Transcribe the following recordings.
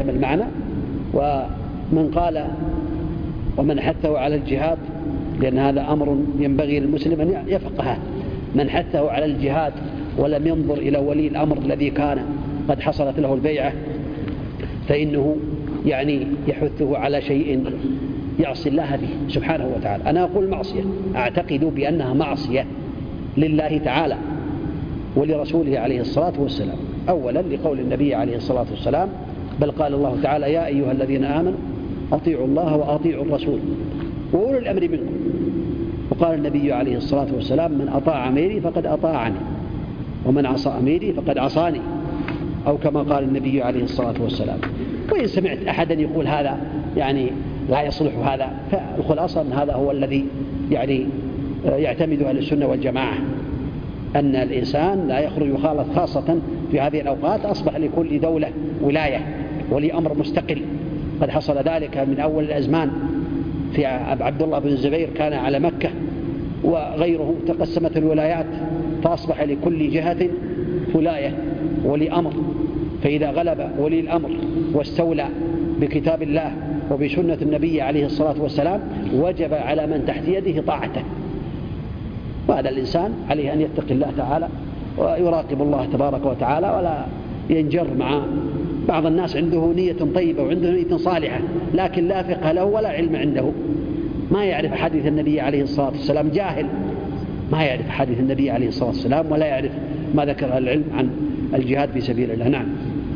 يحتمل معنى. ومن قال ومن حثه على الجهاد، لأن هذا أمر ينبغي للمسلم أن يفقهه، من حثه على الجهاد ولم ينظر إلى ولي الأمر الذي كان قد حصلت له البيعة فإنه يعني يحثه على شيء يعصي الله به سبحانه وتعالى. أنا أقول معصية، أعتقد بأنها معصية لله تعالى ولرسوله عليه الصلاة والسلام. أولا لقول النبي عليه الصلاة والسلام، بل قال الله تعالى: يا أيها الذين آمنوا أطيعوا الله وأطيعوا الرسول وأولي الأمر منكم. وقال النبي عليه الصلاة والسلام: من أطاع أميري فقد أطاعني، ومن عصى أميري فقد عصاني، أو كما قال النبي عليه الصلاة والسلام. وإن سمعت أحدا يقول هذا يعني لا يصلح هذا، فالخلاصة أن هذا هو الذي يعني يعتمد أهل السنة والجماعة، أن الإنسان لا يخرج يخالط، خاصة في هذه الأوقات أصبح لكل دولة ولاية ولي أمر مستقل. قد حصل ذلك من أول الأزمان في عبد الله بن الزبير، كان على مكة وغيره، تقسمت الولايات فأصبح لكل جهة ولاية ولي أمر. فإذا غلب ولي الأمر واستولى بكتاب الله وبسنة النبي عليه الصلاة والسلام وجب على من تحت يده طاعته. وهذا الإنسان عليه أن يتقي الله تعالى ويراقب الله تبارك وتعالى، ولا ينجر مع بعض الناس عنده نية طيبة وعنده نية صالحة لكن لا فقه له ولا علم عنده، ما يعرف حديث النبي عليه الصلاة والسلام، جاهل ما يعرف حديث النبي عليه الصلاة والسلام ولا يعرف ما ذكر العلم عن الجهاد في سبيل الله. نعم.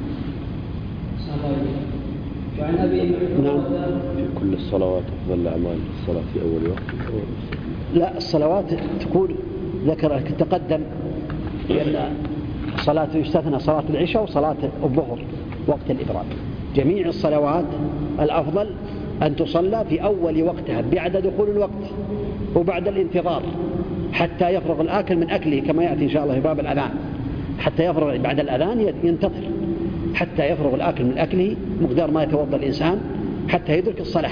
وعن أبي نعم. في كل الصلوات أفضل الأعمال الصلاة في أول وقت. لا، الصلوات تكون ذكر تقدم لأن صلاة يستثنى صلاة العشاء وصلاة الظهر وقت الإبراد. جميع الصلوات الأفضل أن تصلى في أول وقتها بعد دخول الوقت وبعد الانتظار حتى يفرغ الآكل من أكله، كما يأتي إن شاء الله في باب الأذان، حتى يفرغ بعد الأذان ينتظر حتى يفرغ الآكل من أكله مقدار ما يتوضأ الإنسان حتى يدرك الصلاة.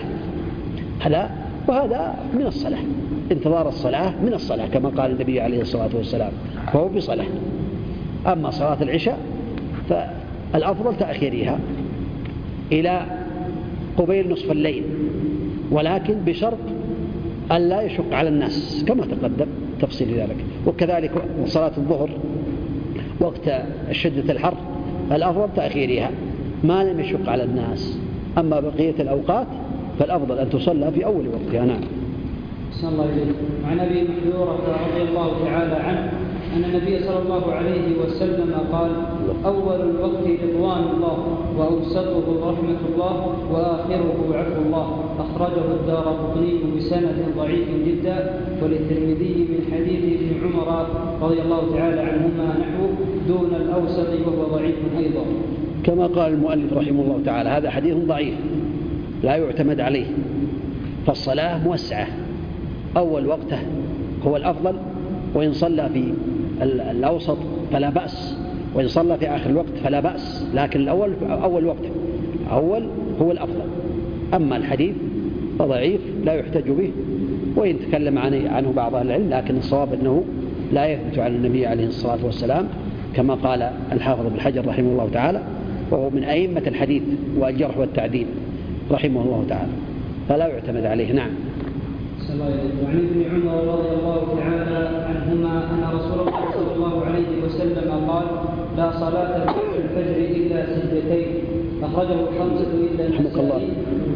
وهذا من الصلاة، انتظار الصلاة من الصلاة كما قال النبي عليه الصلاة والسلام، فهو بصلاة. أما صلاة العشاء فالأفضل تأخيرها إلى قبيل نصف الليل، ولكن بشرط أن لا يشق على الناس كما تقدم تفصيل ذلك. وكذلك صلاة الظهر وقت شدة الحر الأفضل تأخيرها ما لم يشق على الناس. أما بقية الأوقات فالأفضل أن تصلى في أول وقتها. نعم. صلى الله عليه وسلم. عن أبي محذورة رضي الله تعالى عنه أن النبي صلى الله عليه وسلم قال: أول الوقت رضوان الله، وأوسطه رحمة الله، وآخره عفو الله. أخرجه الدارقطني بسند ضعيف جدا، وللترمذي من حديث ابن عمر رضي الله تعالى عنهما نحوه دون الأوسط وهو ضعيف أيضا. كما قال المؤلف رحمه الله تعالى هذا حديث ضعيف لا يعتمد عليه، فالصلاة موسعة، أول وقته هو الأفضل، وإن صلى في الأوسط فلا بأس، وإن صلى في آخر الوقت فلا بأس، لكن الأول أول وقته أول هو الأفضل. أما الحديث فضعيف لا يحتج به، وإن تكلم عنه بعض أهل العلم، لكن الصواب أنه لا يثبت عن النبي عليه الصلاة والسلام كما قال الحافظ ابن حجر رحمه الله تعالى، وهو من أئمة الحديث والجرح والتعديل رحمه الله تعالى، فلا يعتمد عليه. نعم. وعن ابن عمر رضي الله تعالى عنهما أن رسول الله صلى الله عليه وسلم قال: لا صلاة بعد الفجر إلا سجدتين. أخرجه الخمسة إلا النسائي.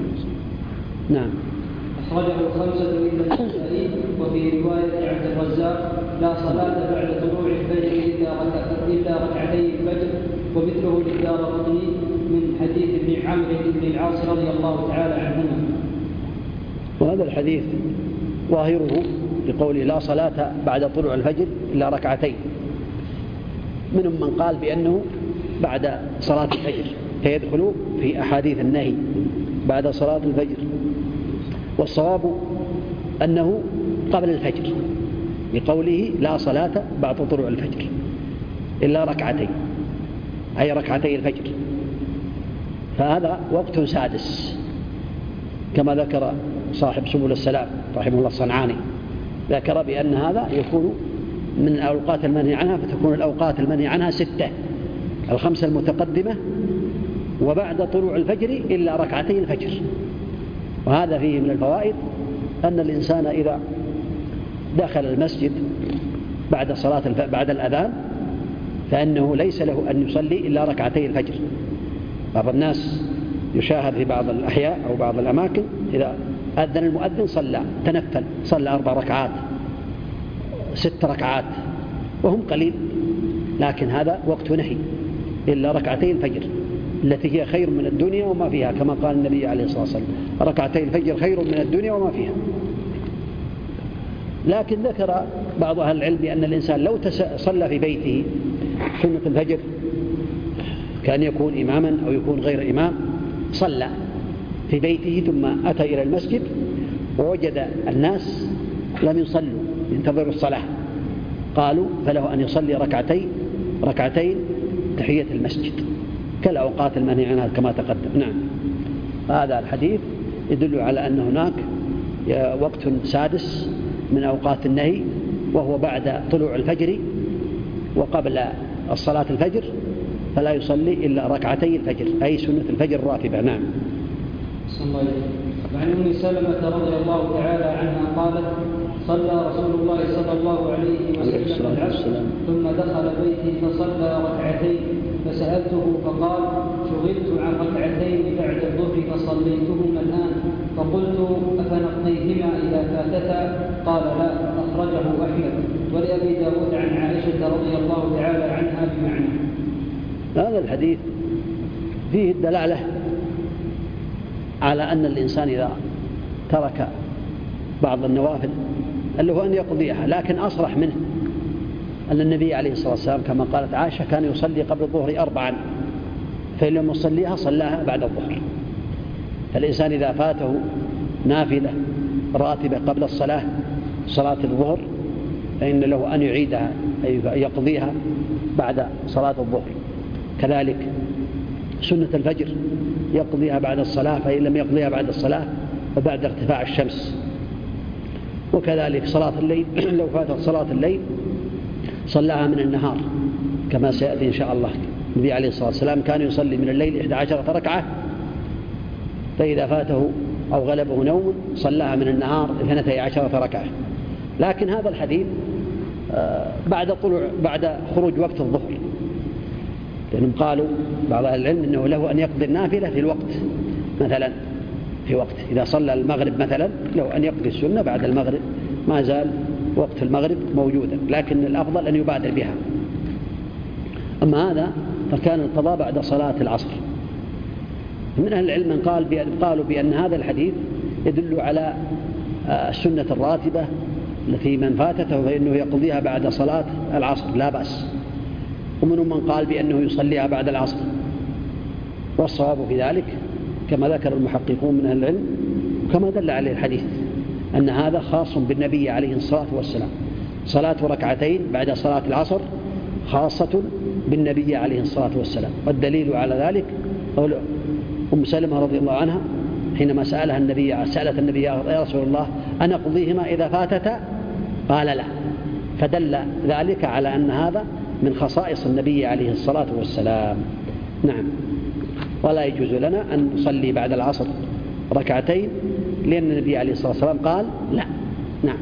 نعم. أخرجه الخمسة إلا النسائي. وفي رواية عبد الرزاق: لا صلاة بعد طلوع الفجر إلا ركعتي الفجر. ومثله للدارقطني من حديث ابن عمرو بن العاص رضي الله تعالى عنهما. وهذا الحديث ظاهره لقوله: لا صلاة بعد طلوع الفجر إلا ركعتين. منهم من قال بأنه بعد صلاة الفجر، فيدخل في أحاديث النهي بعد صلاة الفجر، والصواب أنه قبل الفجر لقوله: لا صلاة بعد طلوع الفجر إلا ركعتين، أي ركعتي الفجر. فهذا وقت سادس كما ذكر صاحب سبل السلام رحمه الله الصنعاني، ذكر بأن هذا يكون من الأوقات المنهي عنها، فتكون الأوقات المنهي عنها 6: الخمسة المتقدمة وبعد طلوع الفجر إلا ركعتي الفجر. وهذا فيه من الفوائد أن الإنسان إذا دخل المسجد بعد الأذان فإنه ليس له أن يصلي إلا ركعتي الفجر. بعض الناس يشاهد في بعض الأحياء أو بعض الأماكن إذا أذن المؤذن تنفل صلى 4 ركعات 6 ركعات وهم قليل، لكن هذا وقت نهي إلا ركعتي الفجر التي هي خير من الدنيا وما فيها، كما قال النبي عليه الصلاة والسلام: ركعتي الفجر خير من الدنيا وما فيها. لكن ذكر بعض أهل العلم بأن الإنسان لو صلى في بيته سنة الفجر كان يكون إماما أو يكون غير إمام، صلى في بيته ثم أتى إلى المسجد ووجد الناس لم يصلوا ينتظروا الصلاة، قالوا فله أن يصلي ركعتين تحية المسجد كالأوقات المنهي عنها كما تقدم. نعم، هذا الحديث يدل على أن هناك وقت سادس من أوقات النهي، وهو بعد طلوع الفجر وقبل الصلاة الفجر، فلا يصلي إلا ركعتي الفجر أي سنة الفجر الراتبة. نعم. وعن أم سلمة رضي الله تعالى عنها قالت: صلى رسول الله صلى الله عليه وسلم العصر ثم دخل بيتي فصلى ركعتين، فسألته فقال: شغلت عن ركعتين بعد الظهر فصليتهما الآن، فقلت: أفنقضيهما إذا فاتتا؟ قال: لا. أخرجه أحمد ولأبي داود عن عائشة رضي الله تعالى عنها بمعنى. هذا الحديث فيه الدلالة على أن الإنسان إذا ترك بعض النوافل اللي هو أن يقضيها، لكن أصرح منه أن النبي عليه الصلاة والسلام كما قالت عائشة كان يصلي قبل الظهر 4، فإن لم يصليها صلاها بعد الظهر. فالإنسان إذا فاته نافلة راتبة قبل صلاة الظهر فإن له أن يعيدها أي يقضيها بعد صلاة الظهر. كذلك سنة الفجر يقضيها بعد الصلاة، فإن لم يقضيها بعد الصلاة فبعد ارتفاع الشمس. وكذلك صلاة الليل لو فاتت صلاة الليل صلاها من النهار كما سيأتي إن شاء الله. النبي عليه الصلاة والسلام كان يصلي من الليل 11 ركعة، فإذا فاته أو غلبه نوم صلاها من النهار 12 ركعة. لكن هذا الحديث بعد خروج وقت الظهر، لأنهم قالوا بعض أهل العلم أنه له أن يقضي النافلة في الوقت، مثلا في وقت إذا صلى المغرب مثلا له أن يقضي السنة بعد المغرب، ما زال وقت المغرب موجودا، لكن الأفضل أن يبادر بها. أما هذا فكان القضاء بعد صلاة العصر. من أهل العلم من قالوا بأن هذا الحديث يدل على السنة الراتبة التي من فاتته فإنه يقضيها بعد صلاة العصر لا بأس، ومنهم من قال بأنه يصليها بعد العصر. والصواب في ذلك كما ذكر المحققون من أهل العلم وكما دل عليه الحديث أن هذا خاص بالنبي عليه الصلاة والسلام. صلاة ركعتين بعد صلاة العصر خاصة بالنبي عليه الصلاة والسلام. والدليل على ذلك قول أم سلمة رضي الله عنها حينما سألت النبي يا رسول الله أنا أقضيهما إذا فاتتا؟ قال لا. فدل ذلك على أن هذا من خصائص النبي عليه الصلاة والسلام. نعم. ولا يجوز لنا أن نصلي بعد العصر ركعتين لأن النبي عليه الصلاة والسلام قال لا. نعم.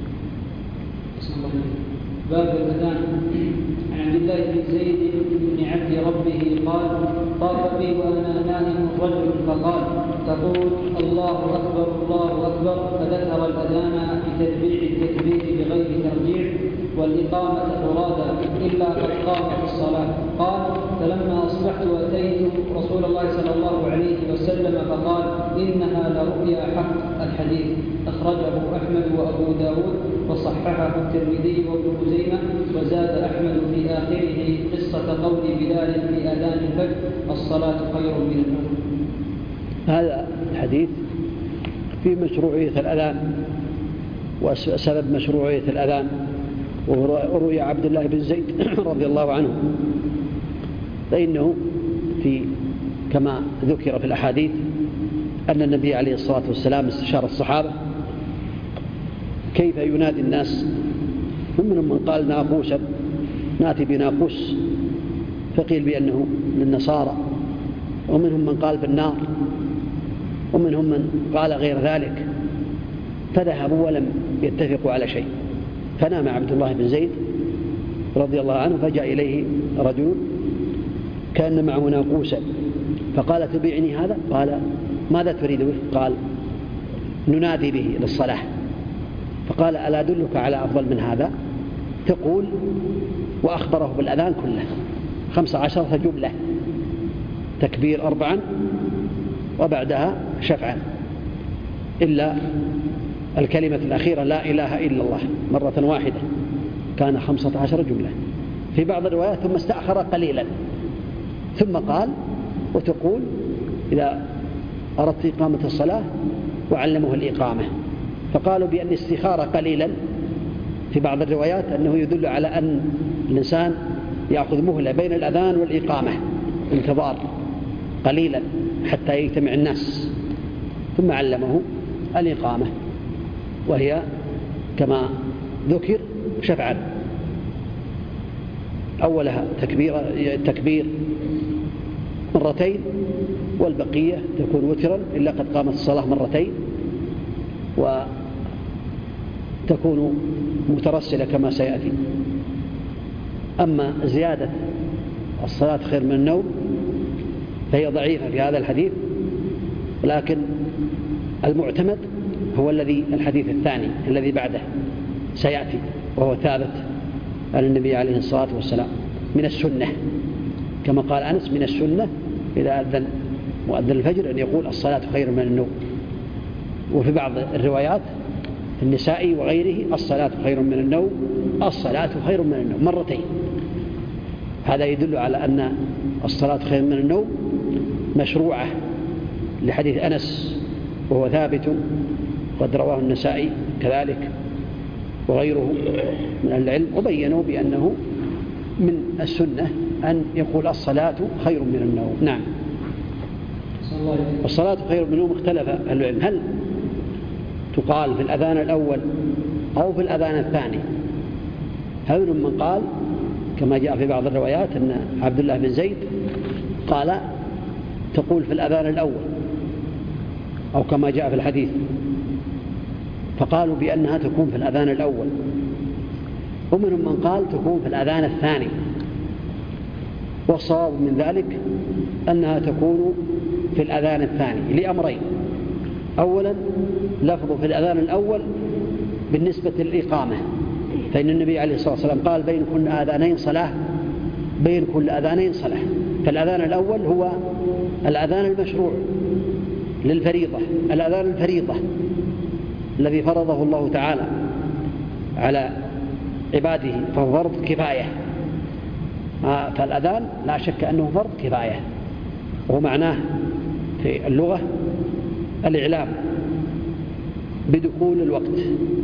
باب الأذان. عن عبد الله بن زيد بن عبد ربه قال: طاف بي وأنا نائم رجل فقال: تقول الله أكبر الله أكبر، فذكر الأذان بتتبيع التكبير بغير ترجيع والإقامة فرادى إلا قد قامت الصلاة. قال: فلما أصبحت أتيت رسول الله صلى الله عليه وسلم فقال: إنها لرؤيا حق. الحديث أخرجه أحمد وأبو داود وصححه الترمذي وابن خزيمة. وزاد أحمد في آخره قصة قول بلال في آذان الفجر: الصلاة خير من النوم. هذا الحديث في مشروعية الأذان وسبب مشروعية الأذان. وروي عبد الله بن زيد رضي الله عنه فإنه كما ذكر في الأحاديث أن النبي عليه الصلاة والسلام استشار الصحابة كيف ينادي الناس. ومنهم من قال ناتي بناقوس، فقيل بأنه للنصارى ومنهم من قال بالنار، ومنهم من قال غير ذلك، فذهبوا ولم يتفقوا على شيء. فنام عبد الله بن زيد رضي الله عنه، فجاء إليه رجل كان معه ناقوسا، فقال تبيعني هذا؟ قال ماذا تريد به؟ قال ننادي به للصلاة. فقال ألا أدلك على أفضل من هذا؟ تقول، وأخبره بالأذان كله 15 جملة، تكبير 4 وبعدها شفعا، إلا الكلمة الأخيرة لا إله إلا الله مرة واحدة، كان 15 جملة. في بعض الروايات ثم استأخر قليلا، ثم قال وتقول إذا أردت إقامة الصلاة، وعلمه الإقامة. فقالوا بأن الاستخارة قليلا في بعض الروايات أنه يدل على أن الإنسان يأخذ مهلة بين الأذان والإقامة، انتظار قليلا حتى يجتمع الناس، ثم علمه الإقامة، وهي كما ذكر شفعا، أولها تكبير مرتين، والبقية تكون وترا إلا قد قامت الصلاة مرتين، وتكون مترسلة كما سيأتي. أما زيادة الصلاة خير من النوم فهي ضعيفة في هذا الحديث، لكن المعتمد هو الحديث الثاني الذي بعده سيأتي، وهو ثابت عن النبي عليه الصلاة والسلام من السنة، كما قال أنس من السنة إذا أذن مؤذن الفجر أن يقول الصلاة خير من النوم. وفي بعض الروايات النسائي وغيره الصلاة خير من النوم، الصلاة خير من النوم مرتين. هذا يدل على أن الصلاة خير من النوم مشروعة لحديث أنس، وهو ثابت قد رواه النسائي كذلك وغيره من العلم، وبينوا بأنه من السنة أن يقول الصلاة خير من النوم. نعم. الصلاة خير من النوم اختلف أهل العلم، هل تقال في الأذان الأول أو في الأذان الثاني؟ هل من قال كما جاء في بعض الروايات أن عبد الله بن زيد قال تقول في الأذان الأول، أو كما جاء في الحديث، فقالوا بأنها تكون في الأذان الأول. ومنهم من قال تكون في الأذان الثاني، والصواب من ذلك أنها تكون في الأذان الثاني لأمرين: أولا لفظ في الأذان الأول بالنسبة للإقامة، فإن النبي عليه الصلاة والسلام قال بين كل آذانين صلاة، بين كل آذانين صلاة. فالأذان الأول هو الأذان المشروع للفريضة، الأذان الفريضة الذي فرضه الله تعالى على عباده، فهو فرض كفاية. فالأذان لا شك أنه فرض كفاية، ومعناه في اللغة الإعلام بدخول الوقت،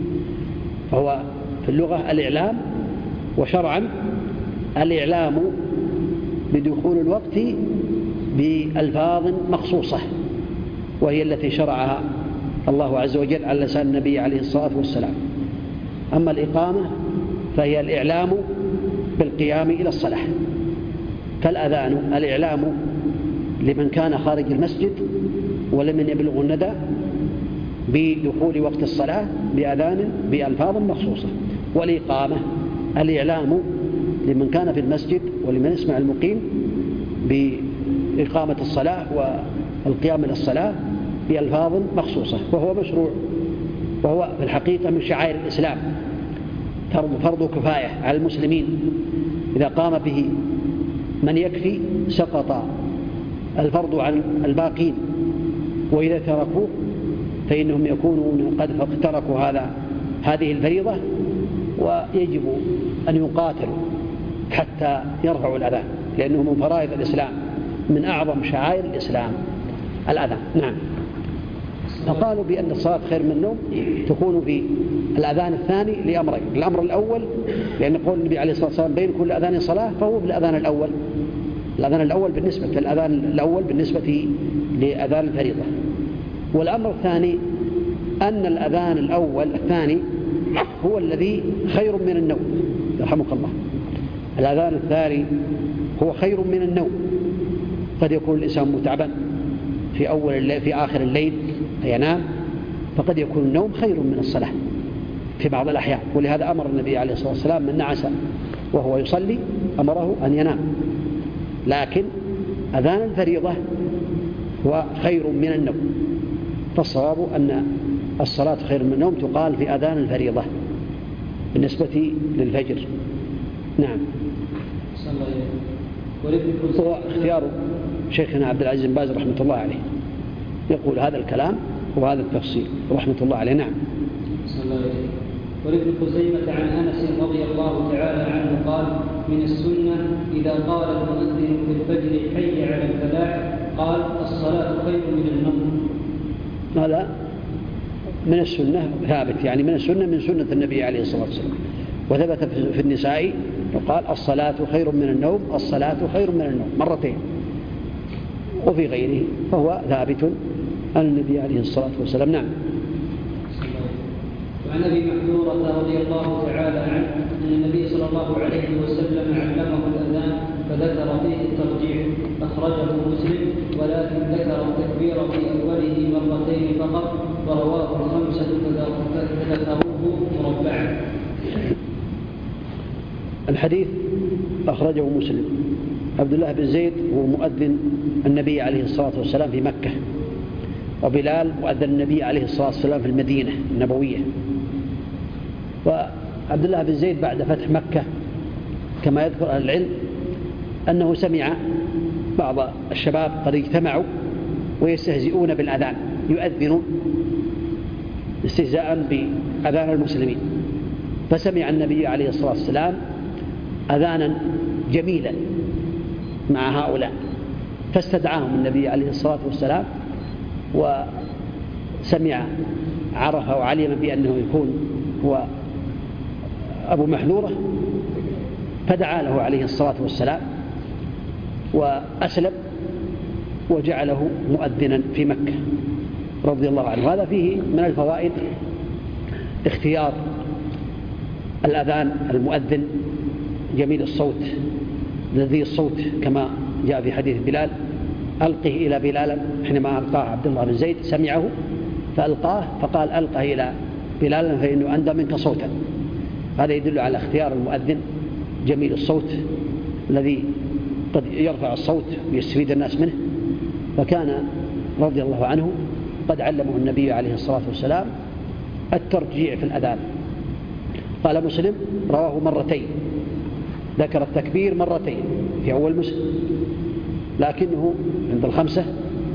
فهو في اللغة الإعلام، وشرعا الإعلام بدخول الوقت بألفاظ مخصوصة، وهي التي شرعها الله عز وجل على لسان النبي عليه الصلاة والسلام. أما الإقامة فهي الإعلام بالقيام إلى الصلاة، فالأذان الإعلام لمن كان خارج المسجد ولمن يبلغ الندى بدخول وقت الصلاة بأذان بألفاظ مخصوصة، والإقامة الإعلام لمن كان في المسجد ولمن يسمع المقيم بإقامة الصلاة والقيام إلى الصلاة بألفاظ مخصوصة، وهو مشروع، وهو في الحقيقة من شعائر الإسلام، فرض كفاية على المسلمين. إذا قام به من يكفي سقط الفرض عن الباقين، وإذا تركوه فإنهم يكونون قد تركوا هذه الفريضة، ويجب أن يقاتلوا حتى يرفعوا الأذان، لأنه من فرائض الإسلام، من أعظم شعائر الإسلام الأذان. نعم. فقالوا بأن الصلاة خير من النوم تكون في الأذان الثاني لأمرين: الأمر الأول لأن قول النبي عليه الصلاة والسلام بين كل أذان صلاة، فهو بالأذان الأول، الأذان الأول بالنسبة للأذان الأول بالنسبة لأذان الفريضة. والأمر الثاني أن الأذان الأول الثاني هو الذي خير من النوم، يرحمك الله. الأذان الثاني هو خير من النوم، قد يكون الإنسان متعبا في آخر الليل ينام، فقد يكون النوم خير من الصلاة في بعض الأحيان. ولهذا أمر النبي عليه الصلاة والسلام من نعس وهو يصلي أمره أن ينام. لكن أذان الفريضة هو خير من النوم، فالصواب أن الصلاة خير من النوم تقال في أذان الفريضة بالنسبة للفجر. نعم. هو اختيار شيخنا عبد العزيز بن باز رحمة الله عليه، يقول هذا الكلام وهذا التفصيل رحمة الله عليه. نعم. ولابن خزيمة عن أنس رضي الله تعالى عنه قال: من السنة إذا قال المؤذن في الفجر حي على الفلاح قال الصلاة خير من النوم. هذا من السنة ثابت، يعني من السنة من سنة النبي عليه الصلاة والسلام. وثبت في النساء وقال الصلاة خير من النوم، الصلاة خير من النوم مرتين. وفي غيره فهو ثابت عن النبي عليه الصلاة والسلام. نعم. وعن أبي محذورة رضي الله تعالى عنه أن النبي صلى الله عليه وسلم علمه الأذان فذكر فيه الترجيح، أخرجه مسلم، ولكن ذكر التكبير في أوله مرتين فقط، ورواه الخمسة فذكروه مربعا. الحديث أخرجه مسلم. عبد الله بن زيد هو مؤذن النبي عليه الصلاة والسلام في مكة، وبلال مؤذن النبي عليه الصلاة والسلام في المدينة النبوية. وعبد الله بن زيد بعد فتح مكة كما يذكر أهل العلم أنه سمع بعض الشباب قد اجتمعوا ويستهزئون بالأذان، يؤذنون استهزاء بأذان المسلمين، فسمع النبي عليه الصلاة والسلام أذانا جميلا مع هؤلاء، فاستدعاهم النبي عليه الصلاة والسلام، وسمع عرف وعلم بأنه يكون هو أبو محذورة، فدعا له عليه الصلاة والسلام وأسلم وجعله مؤذنا في مكة رضي الله عنه. هذا فيه من الفوائد اختيار الأذان المؤذن جميل الصوت لذيذ الصوت، كما جاء في حديث بلال: ألقه إلى بلال، حينما ألقاه عبد الله بن زيد سمعه فألقاه، فقال ألقه إلى بلال فإنه أندى منك صوتا. هذا يدل على اختيار المؤذن جميل الصوت الذي قد يرفع الصوت ويستفيد الناس منه. فكان رضي الله عنه قد علمه النبي عليه الصلاة والسلام الترجيع في الأذان. قال مسلم رواه مرتين، ذكر التكبير مرتين في أول مسلم، لكنه عند الخمسة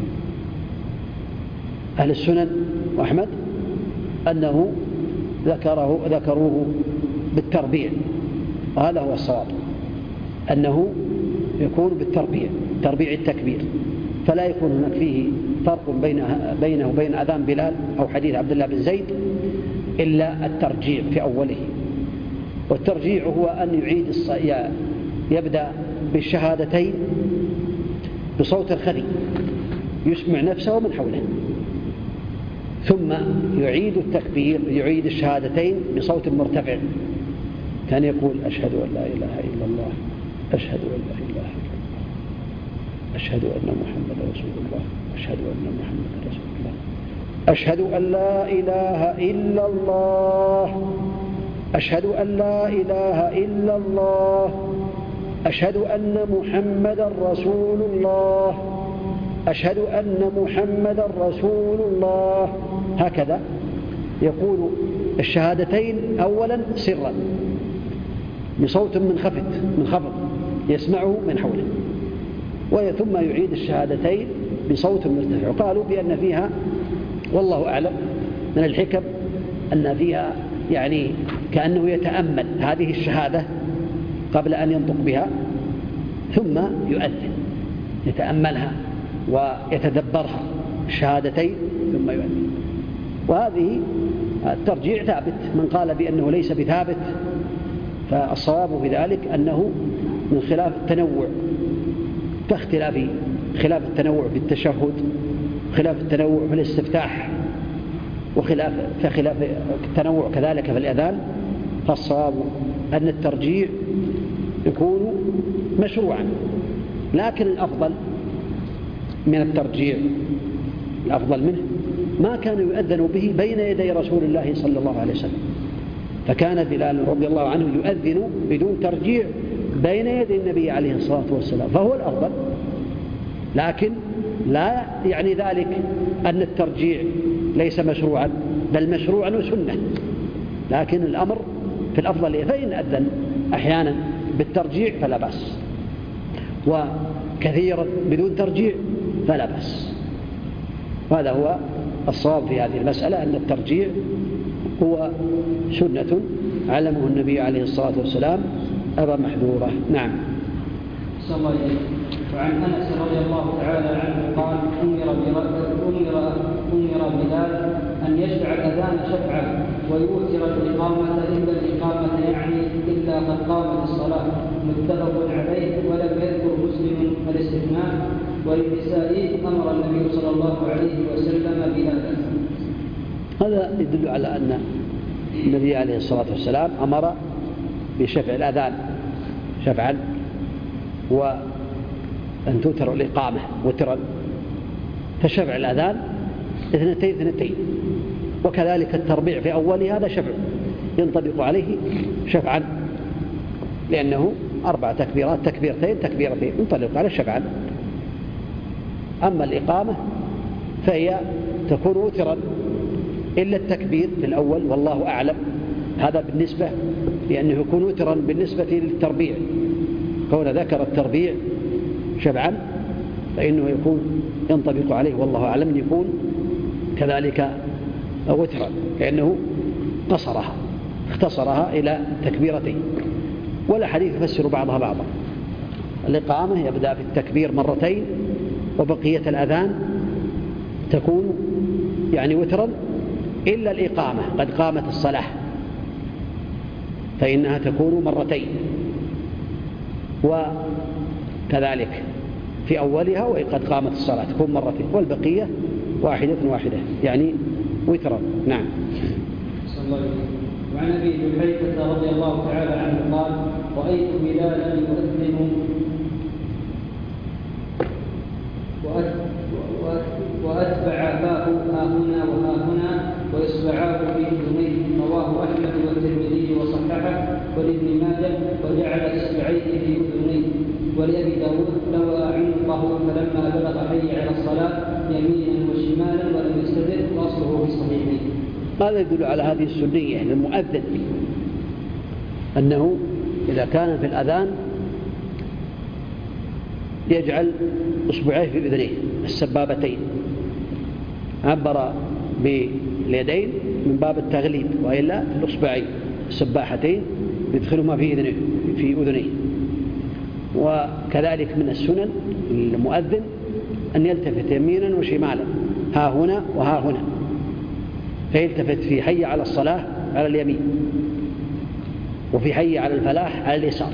أهل السنن وأحمد أنه ذكروه بالتربيع، وهذا هو الصواب، أنه يكون بالتربيع، تربيع التكبير، فلا يكون هناك فيه فرق بينه وبين أذان بلال أو حديث عبد الله بن زيد إلا الترجيع في أوله. والترجيع هو أن يبدأ بالشهادتين بصوت خفي يسمع نفسه ومن حوله، ثم يعيد التكبير، يعيد الشهادتين بصوت مرتفع، كان يقول: أشهد أن لا إله إلا الله، أشهد أن لا إله إلا الله، أشهد أن محمد رسول الله، أشهد أن محمد رسول الله، أشهد أن لا إله إلا الله، أشهد أن لا إله إلا الله، أشهد أن محمد رسول الله، أشهد أن محمد رسول الله. هكذا يقول الشهادتين أولا سرا بصوت منخفض يسمعه من حوله، ثم يعيد الشهادتين بصوت مرتفع. قالوا بأن فيها، والله أعلم، من الحكم أن فيها يعني كأنه يتأمل هذه الشهادة قبل أن ينطق بها، ثم يؤذن، يتأملها ويتدبرها الشهادتين ثم يؤذن. وهذه الترجيع ثابت. من قال بأنه ليس بثابت فالصواب في ذلك أنه من خلاف التنوع، خلاف التنوع في التشهد، خلاف التنوع في الاستفتاح، وخلاف التنوع كذلك في الأذان. فالصواب أن الترجيع يكون مشروعا، لكن الأفضل من الترجيع الأفضل منه ما كان يؤذن به بين يدي رسول الله صلى الله عليه وسلم، فكان بلال رضي الله عنه يؤذن بدون ترجيع بين يدي النبي عليه الصلاة والسلام، فهو الأفضل. لكن لا يعني ذلك أن الترجيع ليس مشروعا، بل مشروعا وسنة، لكن الأمر في الأفضل. فإن أذن أحيانا بالترجيع فلا بأس، وكثيرا بدون ترجيع فلا بأس. وهذا هو الصواب في هذه المسألة، أن الترجيع هو سنة علمه النبي عليه الصلاة والسلام أبا محذورة. نعم. صلى الله عليه وسلم. وعن أنس رضي الله تعالى عنه قال: أمر بلال أن يشفع الأذان شفعا ويؤثر الإقامة إلا الإقامة، يعني إلا قد قامت الصلاة. متفق عليه. ولم يذكر مسلم الاستثناء. وللنسائي أمر النبي صلى الله عليه وسلم بلالا. هذا يدل على أن النبي عليه الصلاة والسلام أمر بشفع الأذان شفعا، وأن توتر الإقامة وترا، فشفع الأذان اثنتين، وكذلك التربيع في أوله هذا شفع ينطبق عليه شفعا، لأنه 4 تكبيرات، تكبيرتين ينطبق عليه شفعا. أما الإقامة فهي تكون وترا إلا التكبير في الأول، والله أعلم. هذا بالنسبة لأنه يكون وترا بالنسبة للتربيع، كون ذكر التربيع شفعا فإنه يكون ينطبق عليه والله أعلم يكون كذلك وترا، لأنه اختصرها إلى تكبيرتين. والأحاديث يفسر بعضها بعضا. الإقامة يبدأ بالتكبير مرتين، وبقية الأذان تكون يعني وترا إلا الإقامة قد قامت الصلاة، فإنها تكون مرتين، وكذلك في أولها وقد قامت الصلاة تكون مرتين، والبقية واحدة يعني وترا. نعم. صلى الله عليه وسلم. وعن أبي جحيفة رضي الله تعالى عنه قال: رأيت بلالا يؤذن وأتبع فاه ها هنا وها هنا وإصبعاه في أذنيه. رواه أحمد والترمذي وصححه، ولابن ماجه وجعل إصبعيه في أذنيه. ولأبي داود: لوى عنقه فلما بلغ حي على الصلاة يمينا وشمالا ولم يستدر، وأصله في الصحيحين. هذا يدل على هذه السنية للمؤذن، أنه إذا كان في الأذان يجعل إصبعيه في أذنيه السبابتين. عبر باليدين من باب التغليب، وإلا الإصبعين السباحتين يدخلهما في أذنيه. وكذلك من السنن المؤذن أن يلتفت يمينا وشمالا، ها هنا وها هنا، فيلتفت في حي على الصلاة على اليمين، وفي حي على الفلاح على اليسار،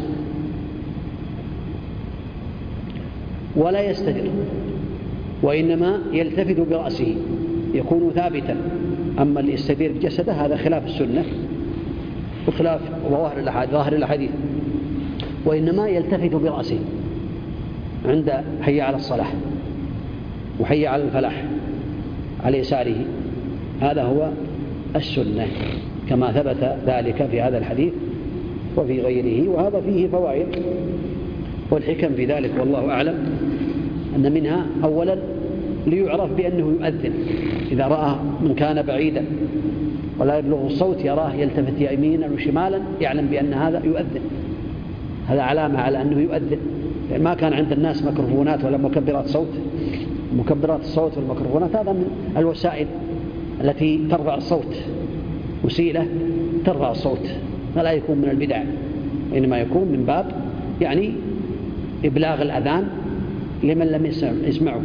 ولا يستدر، وإنما يلتفت برأسه يكون ثابتا. أما اللي يستدير بجسده هذا خلاف السنة وخلاف ظاهر الحديث، وإنما يلتفت برأسه عند حي على الصلاة وحي على الفلاح على يساره. هذا هو السنة كما ثبت ذلك في هذا الحديث وفي غيره. وهذا فيه فوائد والحكم في ذلك والله أعلم، أن منها أولا ليعرف بأنه يؤذن، إذا رأى من كان بعيدا ولا يبلغ الصوت يراه يلتفت يمينا وشمالا يعلم بأن هذا يؤذن، هذا علامة على أنه يؤذن. يعني ما كان عند الناس ميكروفونات ولا مكبرات صوت. مكبرات الصوت والميكروفونات هذا من الوسائل التي ترفع الصوت، وسيلة ترفع الصوت، فلا يكون من البدع، إنما يكون من باب يعني إبلاغ الأذان لمن لم يسمعه.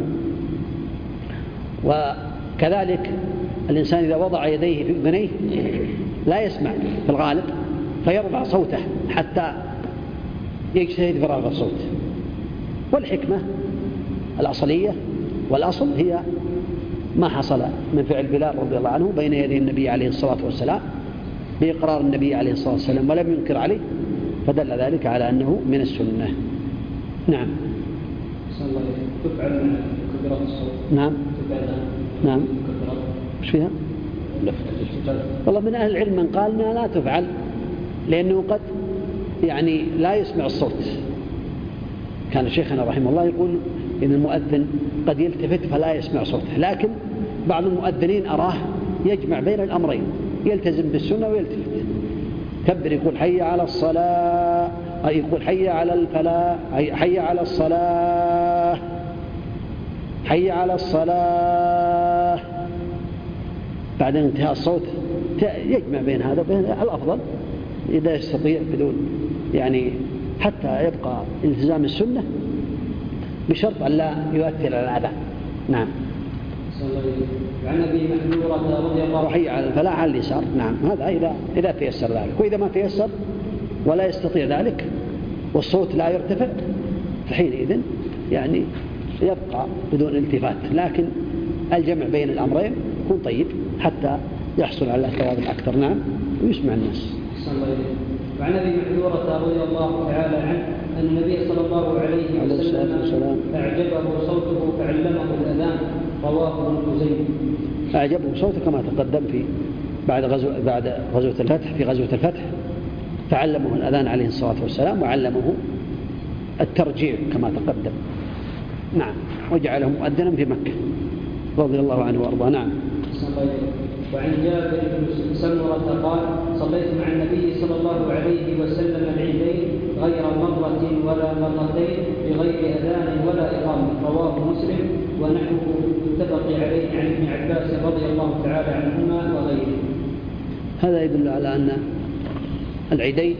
وكذلك الإنسان إذا وضع يديه في أذنيه لا يسمع في الغالب، فيرفع صوته حتى يجتهد في رفع الصوت. والحكمة الأصلية والأصل هي ما حصل من فعل بلال رضي الله عنه بين يدي النبي عليه الصلاة والسلام بإقرار النبي عليه الصلاة والسلام ولم ينكر عليه، فدل ذلك على أنه من السنة. نعم. صلى الله عليه وسلم. مكبرات الصوت. نعم نعم. ايش فيها؟ والله من أهل العلم من قال أنها لا تفعل، لأنه قد يعني لا يسمع الصوت. كان شيخنا رحمه الله يقول إن المؤذن قد يلتفت فلا يسمع صوته، لكن بعض المؤذنين أراه يجمع بين الأمرين، يلتزم بالسنة ويلتفت، كبر يقول حي على الصلاة، يقول حي على الفلاح، حي على الصلاة، حي على الصلاة، بعد انتهاء الصوت يجمع بين هذا وبين الأفضل إذا يستطيع بدون يعني حتى يبقى التزام السنة بشرط أن لا يؤثر على الأذان. نعم. عن أبي محذورة رضي الله عنه وحي على الفلاح على اليسار. نعم، هذا إذا تيسر ذلك، وإذا ما تيسر ولا يستطيع ذلك والصوت لا يرتفع فحينئذ يعني يبقى بدون التفات، لكن الجمع بين الأمرين يكون طيب حتى يحصل على الثواب الأكثر. نعم، ويسمع الناس. وعن أبي محذورة رضي الله تعالى عنه أن النبي صلى الله عليه وسلم أعجبه صوته فعلمه الأذان، رواه ابن خزيمة. أعجبه صوته كما تقدم في بعد غزوة الفتح، في غزوة الفتح فعلمه الأذان عليه الصلاة والسلام، وعلمه الترجيع كما تقدم. نعم، وجعله مؤذنا في مكة رضي الله عنه وأرضاه. نعم. وعن جابر بن سمرة قال صليت مع النبي صلى الله عليه وسلم العيدين غير مرة ولا مرتين بغير أذان ولا إقامة، رواه مسلم ونحوه متفق عليه عن ابن عباس رضي الله تعالى عنهما وغيره. هذا يدل على أن العيدين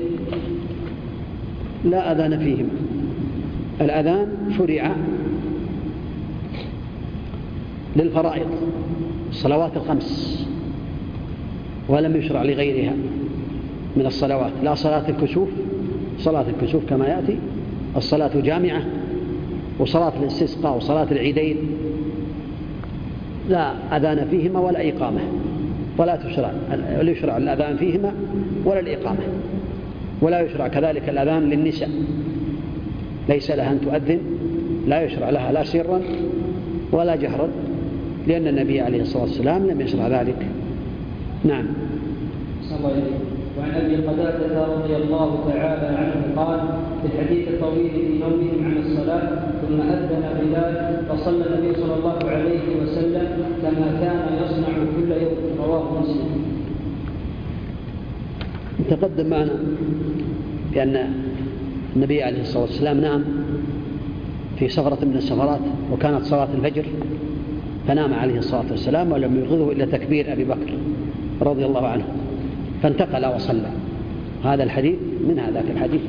لا أذان فيهما. الأذان شرع للفرائض الصلوات الخمس، ولم يشرع لغيرها من الصلوات، لا صلاة الكسوف، صلاة الكسوف كما يأتي الصلاة جامعة، وصلاة الاستسقاء وصلاة العيدين لا أذان فيهما ولا إقامة، ولا يشرع الأذان فيهما ولا الإقامة، ولا يشرع كذلك الأذان للنساء، ليس لها أن تؤذن، لا يشرع لها لا سرا ولا جهرا، لأن النبي عليه الصلاة والسلام لم يشرع ذلك. نعم. وعن أبي قتادة رضي الله تعالى عنه قال في الحديث الطويل في نومهم عن الصلاة ثم أذن بلال فصلى النبي صلى الله عليه وسلم كما كان يصنع كل يوم، رواه مسلم. تقدم معنا بأن النبي عليه الصلاة والسلام نام في سفرة من السفرات، وكانت صلاة الفجر، فنام عليه الصلاة والسلام ولم يغضه إلا تكبير أبي بكر رضي الله عنه، فانتقل وصلى. هذا الحديث من هذاك الحديث،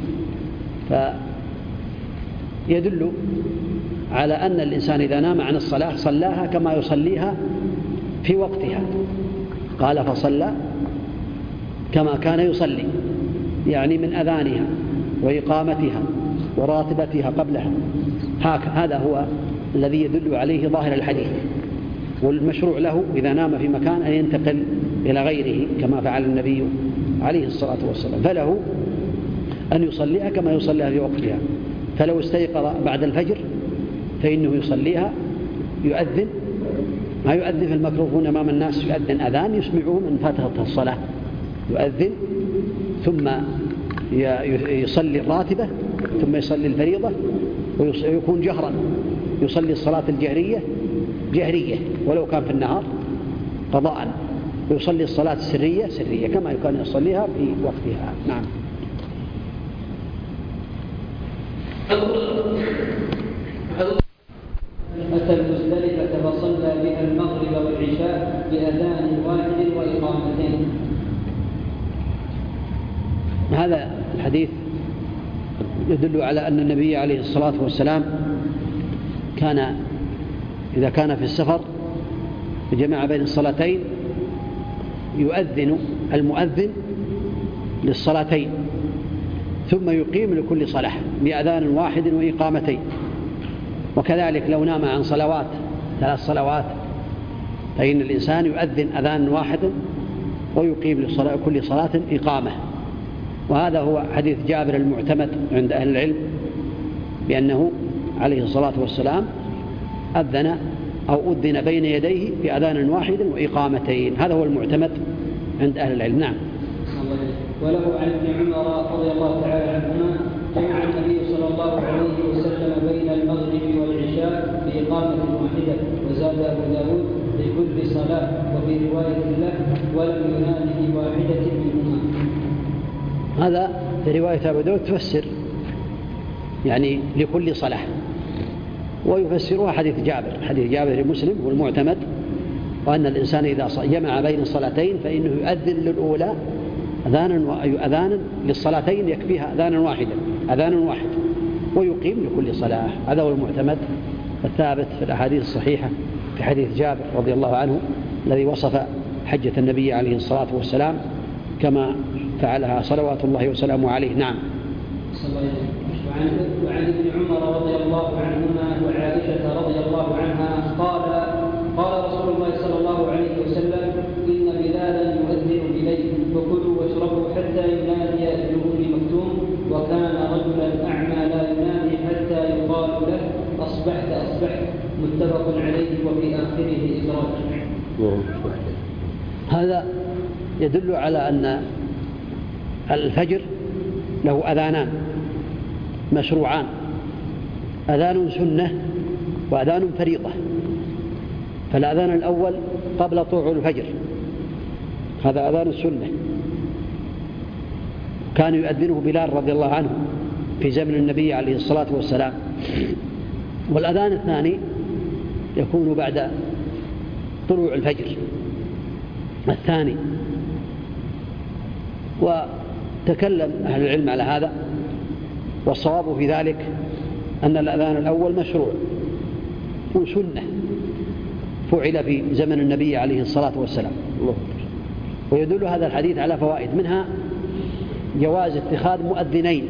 فيدل على أن الإنسان إذا نام عن الصلاة صلاها كما يصليها في وقتها. قال فصلى كما كان يصلي، يعني من أذانها وإقامتها وراتبتها قبلها. هذا هو الذي يدل عليه ظاهر الحديث. والمشروع له إذا نام في مكان أن ينتقل إلى غيره كما فعل النبي عليه الصلاة والسلام، فله أن يصليها كما يصليها في وقتها. فلو استيقظ بعد الفجر فإنه يصليها، يؤذن، ما يؤذن في الميكروفون أمام الناس، يؤذن أذان يسمعهم أن فاتت الصلاة، يؤذن ثم يصلي الراتبة ثم يصلي الفريضة، ويكون جهرا، يصلي الصلاة الجهرية جهرية ولو كان في النهار قضاء، ويصلي الصلاة السرية سرية كما كان يصليها في وقتها. نعم. أتى المزدلفة فصلى بها المغرب والعشاء بأذان واحد وإقامتين. هذا الحديث يدل على أن النبي عليه الصلاة والسلام كان إذا كان في السفر جمع بين الصلاتين، يؤذن المؤذن للصلاتين ثم يقيم لكل صلاة بأذان واحد وإقامتين. وكذلك لو نام عن صلوات 3 صلوات فإن الإنسان يؤذن أذان واحد ويقيم لكل صلاة إقامة. وهذا هو حديث جابر المعتمد عند أهل العلم، بأنه عليه الصلاة والسلام أذن أو أذن بين يديه بأذان واحد وإقامتين. هذا هو المعتمد عند أهل العلم. نعم. وله عن ابن عمر رضي الله تعالى عنهما جمع النبي صلى الله عليه وسلم بين المغرب والعشاء بإقامة واحدة، وزاد أبو داود لكل صلاة، وفي رواية له ولم ينادي بواحدة منهما. هذا في رواية أبو داود تفسر يعني لكل صلاة، ويفسرها حديث جابر لمسلم والمعتمد، وأن الإنسان إذا جمع بين الصلاتين فإنه يؤذن للأولى أذانا للصلاتين يكفيها أذان واحد ويقيم لكل صلاة. هذا هو المعتمد الثابت في الأحاديث الصحيحة في حديث جابر رضي الله عنه الذي وصف حجة النبي عليه الصلاة والسلام كما فعلها صلوات الله وسلامه عليه. نعم. وعن ابن عمر رضي الله عنهما وعائشة رضي الله عنها قال رسول الله صلى الله عليه وسلم: إن بلالا يؤذن بليل فكلوا واشربوا حتى ينادي ابن أم مكتوم، وكان رجلا أعمى لا ينادي حتى يقال له: أصبحت. متفق عليه، وفي آخره إدراج. هذا يدل على أن الفجر له أذانان مشروعان، أذان سنة وأذان فريضة. فالأذان الأول قبل طلوع الفجر هذا أذان السنة، كان يؤذنه بلال رضي الله عنه في زمن النبي عليه الصلاة والسلام. والأذان الثاني يكون بعد طلوع الفجر الثاني. وتكلم أهل العلم على هذا، والصواب في ذلك أن الأذان الأول مشروع وسنة فعل في زمن النبي عليه الصلاة والسلام. ويدل هذا الحديث على فوائد، منها جواز اتخاذ مؤذنين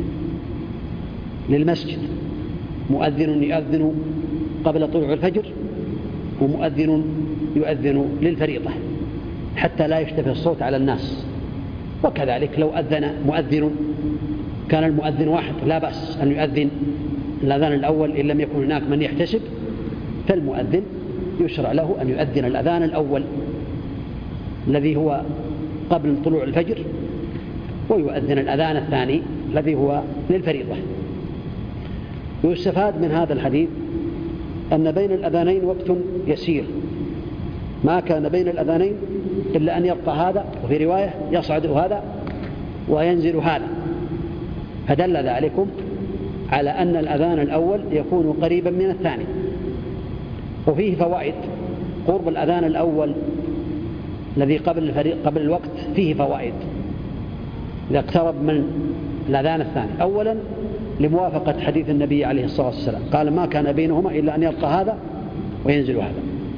للمسجد، مؤذن يؤذن قبل طلوع الفجر ومؤذن يؤذن للفريضة حتى لا يشتبه الصوت على الناس. وكذلك لو أذن مؤذن كان المؤذن واحد لا بأس أن يؤذن الأذان الأول إن لم يكن هناك من يحتسب، فالمؤذن يشرع له أن يؤذن الأذان الأول الذي هو قبل طلوع الفجر، ويؤذن الأذان الثاني الذي هو للفريضة. ويستفاد من هذا الحديث أن بين الأذانين وقت يسير، ما كان بين الأذانين إلا أن يبقى هذا، وفي رواية يصعد هذا وينزل هذا، فدل ذلكم على أن الأذان الأول يكون قريبا من الثاني. وفيه فوائد، قرب الأذان الأول الذي قبل الوقت فيه فوائد إذا اقترب من الأذان الثاني. أولا لموافقة حديث النبي عليه الصلاة والسلام، قال: ما كان بينهما إلا أن يبقى هذا وينزل هذا.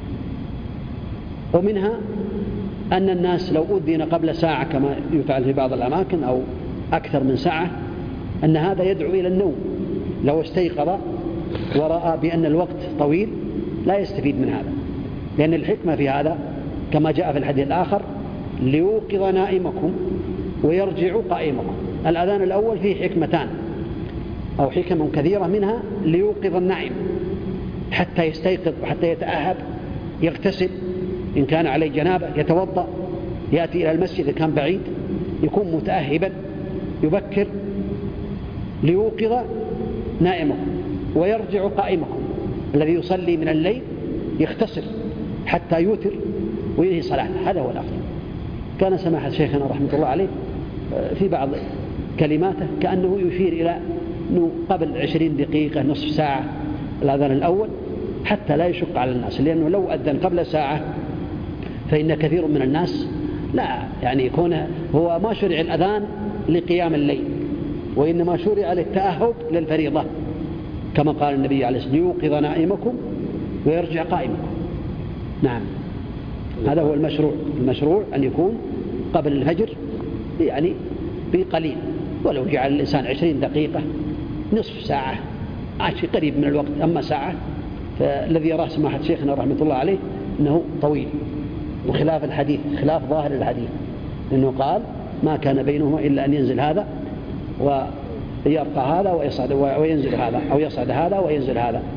ومنها أن الناس لو أذن قبل ساعة كما يفعل في بعض الأماكن أو أكثر من ساعة، أن هذا يدعو إلى النوم. لو استيقظ ورأى بأن الوقت طويل لا يستفيد من هذا، لأن الحكمة في هذا كما جاء في الحديث الآخر: ليوقظ نائمكم ويرجع قائمكم. الأذان الأول فيه حكمتان أو حكم كثيرة، منها ليوقظ النائم حتى يستيقظ وحتى يتأهب، يغتسل إن كان عليه جنابة، يتوضأ، يأتي إلى المسجد إذا كان بعيد، يكون متأهبا يبكر. ليوقظ نائمكم ويرجع قائمكم، الذي يصلي من الليل يغتسل حتى يوتر وينهي صلاته، هذا هو الأفضل. كان سماحة شيخنا رحمة الله عليه في بعض كلماته كأنه يشير إلى أنه قبل 20 دقيقة نصف ساعة الأذان الأول حتى لا يشق على الناس، لأنه لو أذن قبل ساعة فإن كثير من الناس لا يكون هو ما شرع الأذان لقيام الليل، وإنما شرع للتأهب للفريضة كما قال النبي عليه الصلاة والسلام: ليوقظ نائمكم ويرجع قائمكم. نعم، هذا هو المشروع أن يكون قبل الفجر بقليل، ولو جعل الإنسان 20 دقيقة نصف ساعة قريب من الوقت. أما ساعة فالذي يراه سماحة شيخنا رحمة الله عليه أنه طويل، وخلاف الحديث، خلاف ظاهر الحديث، لأنه قال: ما كان بينهما إلا أن ينزل هذا ويرقى هذا ويصعد وينزل هذا، أو يصعد هذا وينزل هذا.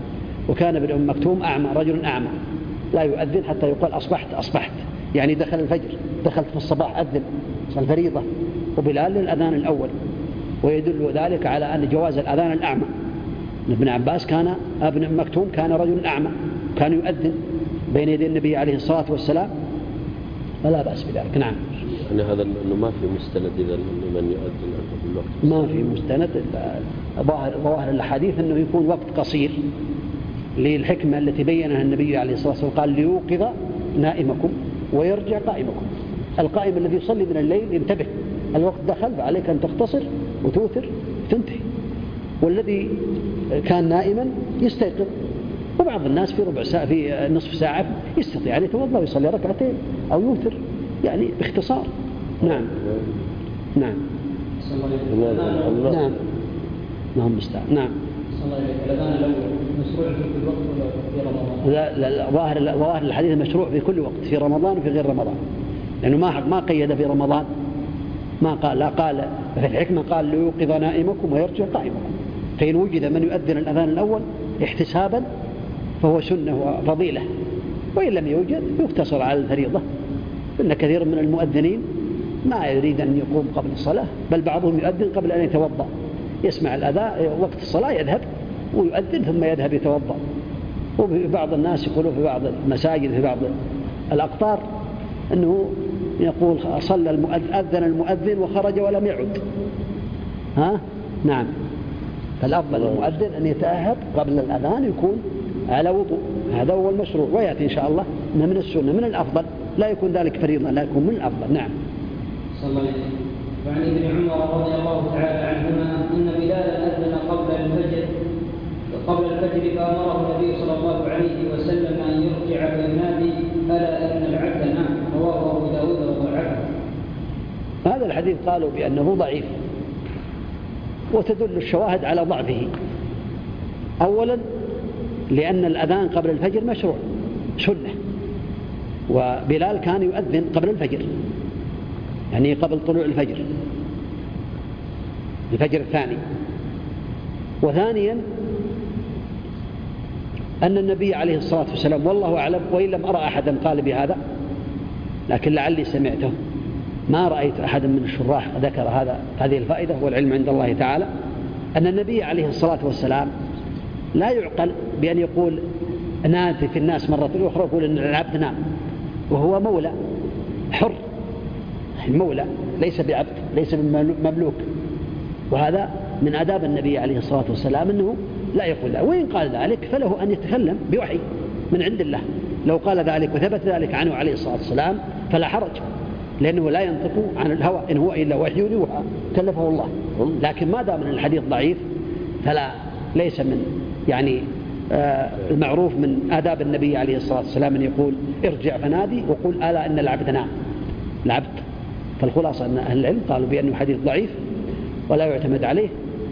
وكان ابن أم مكتوم أعمى، رجل أعمى لا يؤذن حتى يقول أصبحت، يعني دخل الفجر، دخلت في الصباح أذن الفريضة، وبلال للأذان الأول. ويدل ذلك على أن جواز الأذان الأعمى. ابن عباس كان ابن أم مكتوم كان رجل أعمى، كان يؤذن بين يدي النبي عليه الصلاة والسلام، فلا بأس بذلك. نعم. يعني هذا أنه ما في مستند إذا من يؤذن بالوقت، ما في مستند. ظواهر الحديث أنه يكون وقت قصير للحكمة التي بينها النبي عليه الصلاة والسلام، قال ليوقظ نائمكم ويرجع قائمكم. القائم الذي يصلي من الليل ينتبه، الوقت دخل فعليك أن تختصر وتوتر تنتهي، والذي كان نائما يستيقظ. وبعض الناس في ربع ساعة في نصف ساعة يستطيع أن يتوضأ ويصلي ركعتين أو يوتر، يعني باختصار. نعم. نعم. نعم. نعم مستعان. نعم. الأذان الأول مشروع في كل وقت ولا في رمضان؟ لا، ظاهر الحديث مشروع في كل وقت، في رمضان وفي غير رمضان، لأنه ما قيد في رمضان، ما قال، لا قال في الحكمة قال ليوقظ نائمكم ويرجع قائمكم. فإن وجد من يؤذن الأذان الأول احتسابا فهو سنة وفضيلة، وإن لم يوجد يقتصر على الفريضة. إن كثير من المؤذنين ما يريد أن يقوم قبل الصلاة، بل بعضهم يؤذن قبل أن يتوضأ، يسمع الأذان وقت الصلاة يذهب ويؤذن ثم يذهب يتوضأ. وبعض الناس يقولوا في بعض المساجد في بعض الأقطار أنه يقول صلى أذن المؤذن وخرج ولم يعد. نعم. فالأفضل المؤذن أن يتأهب قبل الأذان، يكون على وضوء، هذا هو المشروع. ويأتي إن شاء الله من السنة، من الأفضل، لا يكون ذلك فريضة، لا يكون من الأفضل. نعم. صلى الله عليه وسلم. وعن ابن عمر رضي الله تعالى عنهما أن بلالا أذن قبل الفجر فأمره النبي صلى الله عليه وسلم أن يرجع فينادي ألا إن العبد نام، رواه أبو داود وضعفه. هذا الحديث قالوا بأنه ضعيف، وتدل الشواهد على ضعفه. أولا لأن الأذان قبل الفجر مشروع سنة، وبلال كان يؤذن قبل الفجر، يعني قبل طلوع الفجر الثاني. وثانيا أن النبي عليه الصلاة والسلام، والله أعلم وإن لم أرى أحدا قال بهذا، لكن لعلي سمعته، ما رأيت أحدا من الشراح ذكر هذه الفائدة، والعلم عند الله تعالى، أن النبي عليه الصلاة والسلام لا يعقل بأن يقول نادي في الناس مرة أخرى يقول أن العبد نام، وهو مولى حر، المولى ليس بعبد، ليس بمملوك. وهذا من آداب النبي عليه الصلاة والسلام أنه لا يقول ذلك، وإن قال ذلك فله أن يتكلم بوحي من عند الله. لو قال ذلك وثبت ذلك عنه عليه الصلاة والسلام فلا حرج، لأنه لا ينطق عن الهوى، إن هو إلا وحي يوحى كلفه الله. لكن ما دام الحديث ضعيف فلا، ليس من يعني المعروف من آداب النبي عليه الصلاة والسلام أن يقول ارجع فنادي وقل ألا إن العبد نام، العبد. فالخلاصة أن أهل العلم قالوا بأنه حديث ضعيف ولا يعتمد عليه.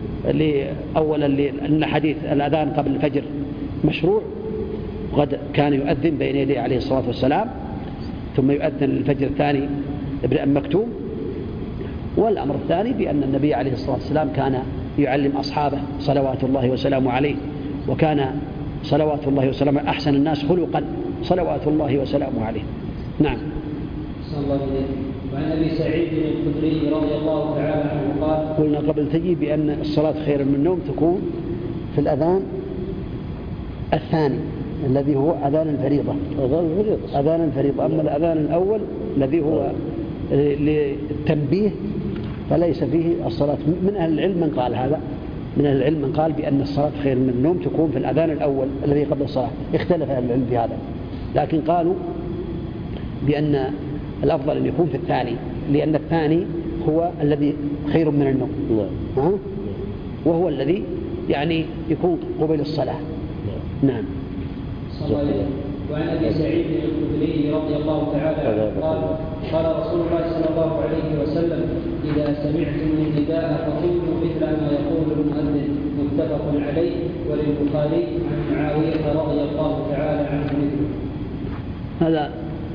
أولا لأن حديث الأذان قبل الفجر مشروع، وقد كان يؤذن بين يديه عليه الصلاة والسلام، ثم يؤذن الفجر الثاني ابن أم مكتوم. والأمر الثاني بأن النبي عليه الصلاة والسلام كان يعلم أصحابه صلوات الله وسلامه عليه، وكان صلوات الله وسلامه أحسن الناس خلقا صلوات الله وسلامه عليه. نعم. صلى الله عليه وسلم. وعن أبي سعيد الخدري رضي الله تعالى عنه قال: قلنا قبل تجي بأن الصلاة خير من النوم تكون في الأذان الثاني الذي هو أذان الفريضة، أذان الفريضة. أما الأذان الأول الذي هو للتنبيه فليس فيه الصلاة. من أهل العلم من قال هذا، من أهل العلم من قال بأن الصلاة خير من النوم تكون في الأذان الأول الذي قبل الصلاة. اختلف أهل العلم في هذا، لكن قالوا بأن الأفضل أن يكون في الثاني، لأن الثاني هو الذي خير من النوم، وهو الذي يعني يكون قبل الصلاة. نعم. صلى الله عليه وسلم. وعن أبي سعيد الخدري رضي الله تعالى عنه قال: قال رسول الله صلى الله عليه وسلم: إذا سمعتم النداء فقولوا مثل ما يقول المؤذن. متفق عليه، وللبخاري عن معاوية رضي الله تعالى عنه مثله. هذا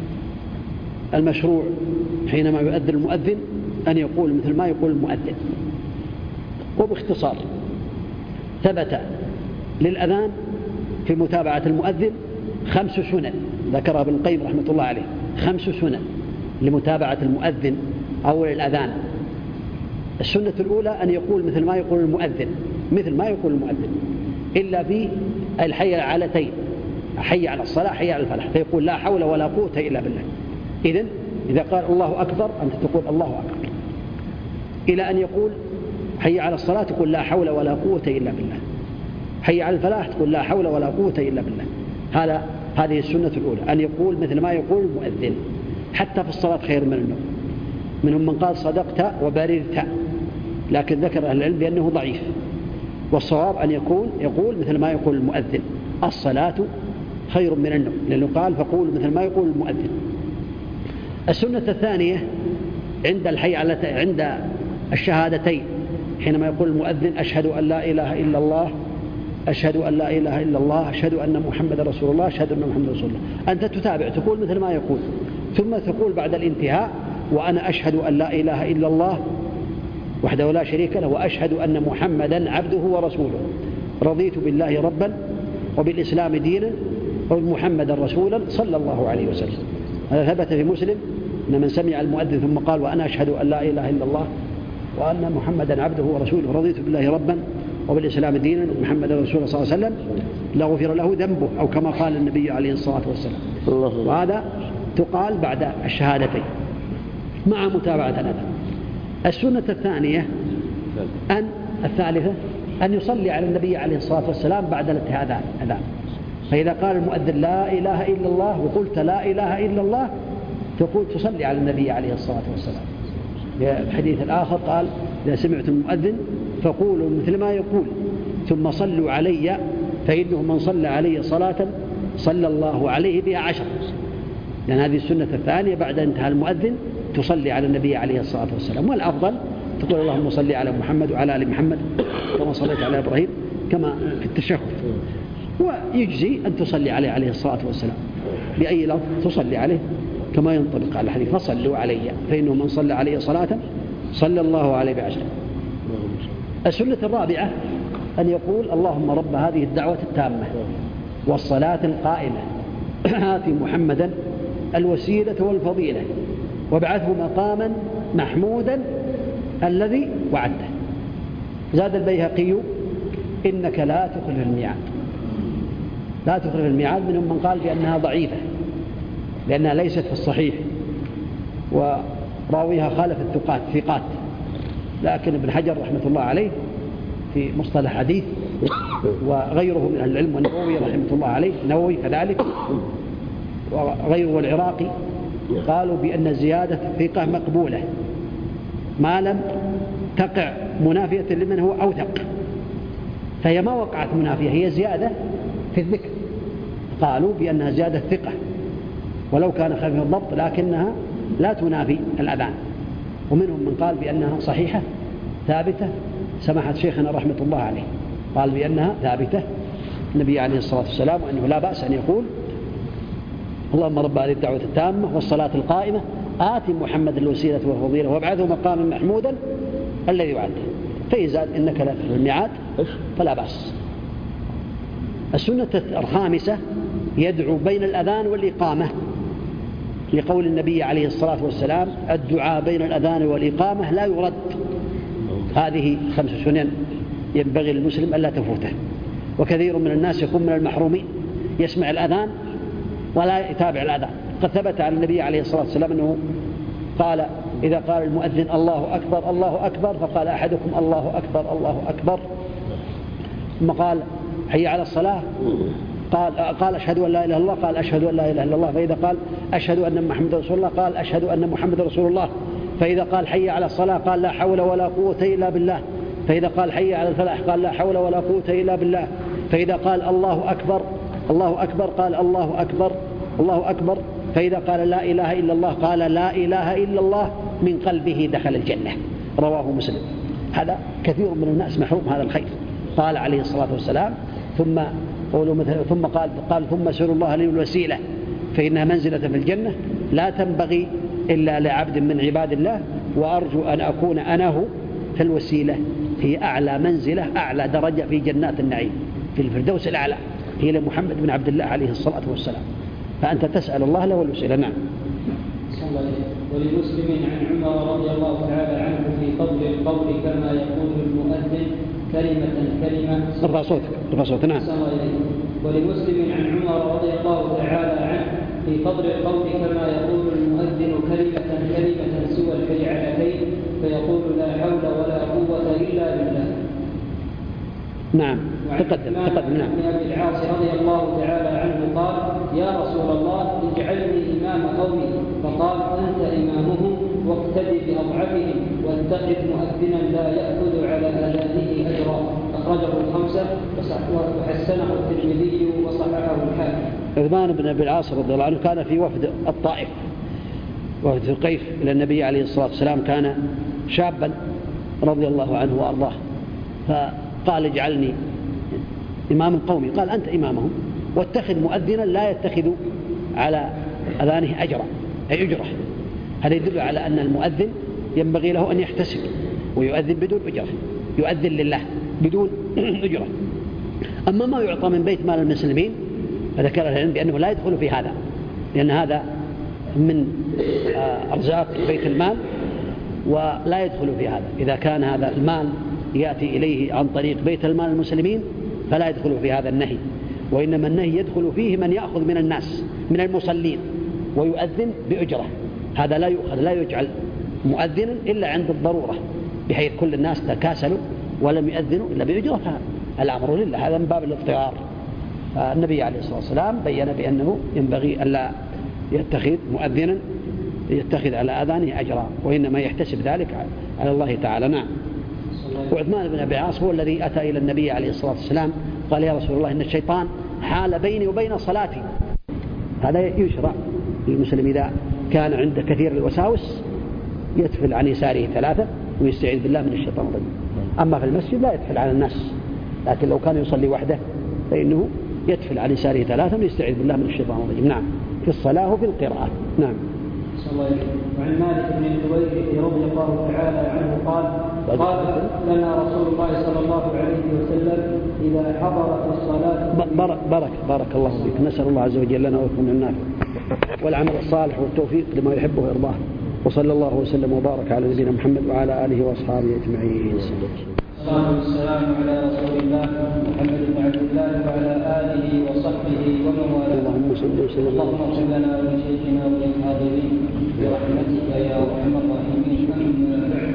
المشروع حينما يؤذن المؤذن أن يقول مثل ما يقول المؤذن. وباختصار ثبت للأذان في متابعة المؤذن 5 سنن ذكرها ابن القيم رحمة الله عليه، 5 سنن لمتابعة المؤذن أو الأذان. السنة الأولى أن يقول مثل ما يقول المؤذن، مثل ما يقول المؤذن، إلا في الحي علتين، حي على الصلاة حي على الفلاح، فيقول لا حول ولا قوة إلا بالله. إذن إذا قال الله أكبر أنت تقول الله أكبر، إلى أن يقول حي على الصلاة تقول لا حول ولا قوة إلا بالله، حي على الفلاح تقول لا حول ولا قوة إلا بالله. هذه السنة الأولى، أن يقول مثل ما يقول المؤذن. حتى في الصلاة خير من النوم. منهم من قال صدقت وبررت، لكن ذكر أهل العلم بأنه ضعيف، والصواب أن يقول مثل ما يقول المؤذن. الصلاة خير من النوم، لأنه قال فقول مثل ما يقول المؤذن. السنة الثانية عند الشهادتين، حينما يقول المؤذن أشهد أن لا إله إلا الله، أشهد أن لا إله إلا الله، أشهد أن محمد رسول الله، أشهد أن محمد رسول الله، أنت تتابع تقول مثل ما يقول، ثم تقول بعد الانتهاء وأنا أشهد أن لا إله إلا الله وحده لا شريك له، وأشهد أن محمدا عبده ورسوله، رضيت بالله ربا وبالإسلام دينا وبمحمدا رسولا صلى الله عليه وسلم. هذا ثبت في مسلم أن من سمع المؤذن ثم قال وأنا أشهد أن لا إله إلا الله وأن محمدا عبده ورسوله، رضيت بالله ربا وبالإسلام دينا ومحمدا رسولا صلى الله عليه وسلم، لغفر له ذنبه، أو كما قال النبي عليه الصلاة والسلام. وهذا تقال بعد الشهادتين مع متابعة الأذان. السنة الثالثة أن يصلي على النبي عليه الصلاة والسلام بعد الأذان. فإذا قال المؤذن لا إله إلا الله وقلت لا إله إلا الله تقول تصلي على النبي عليه الصلاة والسلام. في الحديث الآخر قال إذا سمعتم المؤذن فقولوا مثل ما يقول ثم صلوا علي فإنه من صلى علي صلاة صلى الله عليه بها 10. لأن هذه السنة الثانية بعد انتهاء المؤذن تصلي على النبي عليه الصلاة والسلام. والأفضل تقول اللهم صل على محمد وعلى آل محمد كما صليت على إبراهيم كما في التشهد. ويجزي أن تصلي عليه الصلاة والسلام بأي لفظ تصلي عليه كما ينطبق على الحديث فصلوا علي فإنه من صلى عليه صلاة صلى الله عليه ب10. السنة الرابعة أن يقول اللهم رب هذه الدعوة التامة والصلاة القائمة آت محمدا الوسيلة والفضيلة وابعثه مقاما محمودا الذي وعدته. زاد البيهقي إنك لا تخلف الميعاد. لا تخلف الميعاد، منهم من قال بأنها ضعيفة لأنها ليست في الصحيح وراويها خالف الثقات، لكن ابن حجر رحمة الله عليه في مصطلح حديث وغيره من أهل العلم، والنووي رحمة الله عليه، النووي كذلك وغيره والعراقي، قالوا بأن زيادة الثقة مقبولة ما لم تقع منافية لمن هو أوثق، فهي ما وقعت منافية، هي زيادة في الذكر، قالوا بأنها زيادة ثقة ولو كان خفيف الضبط لكنها لا تنافي الأذان. ومنهم من قال بأنها صحيحة ثابتة، سماحة شيخنا رحمة الله عليه قال بأنها ثابتة النبي عليه الصلاة والسلام، وأنه لا بأس أن يقول اللهم رب هذه الدعوة التامة والصلاة القائمة آت محمد الوسيلة والفضيلة وابعثه مقاما محمودا الذي وعده. فإذا إنك لا تخلف الميعاد فلا بأس. السنة الخامسة يدعو بين الأذان والإقامة لقول النبي عليه الصلاة والسلام الدعاء بين الأذان والإقامة لا يرد. هذه 5 سنن ينبغي للمسلم ألا تفوته. وكثير من الناس يكون من المحرومين، يسمع الأذان ولا يتابع الأذان. قد ثبت عن النبي عليه الصلاة والسلام أنه قال إذا قال المؤذن الله أكبر الله أكبر فقال أحدكم الله أكبر الله أكبر، ثم قال حي على الصلاة قال أشهد أن لا إله إلا الله، قال أشهد أن لا إله إلا الله. فإذا قال أشهد أن محمد رسول الله قال أشهد أن محمد رسول الله. فإذا قال حي على الصلاة قال لا حول ولا قوة إلا بالله. فإذا قال حي على الفلاح قال لا حول ولا قوة إلا بالله. فإذا قال الله أكبر الله أكبر قال الله أكبر الله أكبر. فإذا قال لا إله إلا الله قال لا إله إلا الله، من قلبه دخل الجنة. رواه مسلم. هذا كثير من الناس محروم هذا الخير. قال عليه الصلاة والسلام ثم قال ثم اسألوا الله لي الوسيلة فإنها منزلة في الجنة لا تنبغي إلا لعبد من عباد الله، وأرجو أن أكون أنا هو في الوسيلة في أعلى منزلة أعلى درجة في جنات النعيم في الفردوس الأعلى. هي لمحمد بن عبد الله عليه الصلاة والسلام، فأنت تسأل الله له الوسيلة. نعم. ولمسلم عن عمر رضي الله تعالى عنه في فضل القول كما يقول المؤذن كلمة رفع صوتك. نعم. ولمسلم عن عمر رضي الله تعالى عنه في فضل القول كما يقول المؤذن كلمة سوى الكلمتين فيقول لا حول ولا قوة إلا بالله. نعم. تقدم. نعم. أبي العاص رضي الله تعالى عنه قال يا رسول الله اجعلني إمام قومي، فقال أنت إمامهم واقتدي بأضعفهم واتخذ مؤذنا لا يأخذ على آذانه أجرا. أخرجه الخمسة وحسنه الترمذي وصححه الحاكم. عثمان بن أبي العاص رضي الله عنه كان في وفد الطائف، وفد ثقيف إلى النبي عليه الصلاة والسلام، كان شابا رضي الله عنه وأرضاه، فقال اجعلني إمام قومي، قال أنت إمامهم واتخذ مؤذنا لا يتخذ على أذانه أجرا أي أجرة. هذا يدل على أن المؤذن ينبغي له أن يحتسب ويؤذن بدون أجرة، يؤذن لله بدون أجرة. أما ما يعطى من بيت مال المسلمين فذكر العلم بأنه لا يدخل في هذا، لأن هذا من أرزاق بيت المال ولا يدخل في هذا. إذا كان هذا المال يأتي إليه عن طريق بيت المال المسلمين فلا يدخل في هذا النهي، وإنما النهي يدخل فيه من يأخذ من الناس من المصلين ويؤذن بأجرة. هذا لا يؤخذ، لا يجعل مؤذنا إلا عند الضرورة، بحيث كل الناس تكاسلوا ولم يؤذنوا إلا بأجرة، الأمر لله، هذا من باب الاضطرار. النبي عليه الصلاة والسلام بيّن بأنه ينبغي ألا يتخذ مؤذنا يتخذ على أذانه أجرا، وإنما يحتسب ذلك على الله تعالى. نعم. وعثمان بن أبي العاص هو الذي أتى إلى النبي عليه الصلاة والسلام قال يا رسول الله إن الشيطان حال بيني وبين صلاتي. هذا يشرع للمسلم إذا كان عنده كثير الوساوس يتفل عن يساره 3 ويستعيذ بالله من الشيطان الرجيم. أما في المسجد لا يتفل على الناس، لكن لو كان يصلي وحده فإنه يتفل عن يساره 3 ويستعيذ بالله من الشيطان الرجيم. نعم. في الصلاة وفي القراءة. نعم. وعن مالك بن الحويرث رضي الله تعالى عنه قال لنا رسول الله صلى الله عليه وسلم إذا حضرت الصلاة. بارك الله فيك. نسأل الله عز وجل لنا ولكم النافع والعمل الصالح والتوفيق لما يحبه ويرضاه، وصلى الله وسلم وبارك على نبينا محمد وعلى آله وأصحابه أجمعين. الصلاة والسلام على رسول الله محمد بن عبد الله وعلى آله وصحبه ومن والاه. اللهم صل وسلم. اللهم اغفر لنا ولشيخنا وللحاضرين برحمتك يا أرحم الراحمين. أما بعد،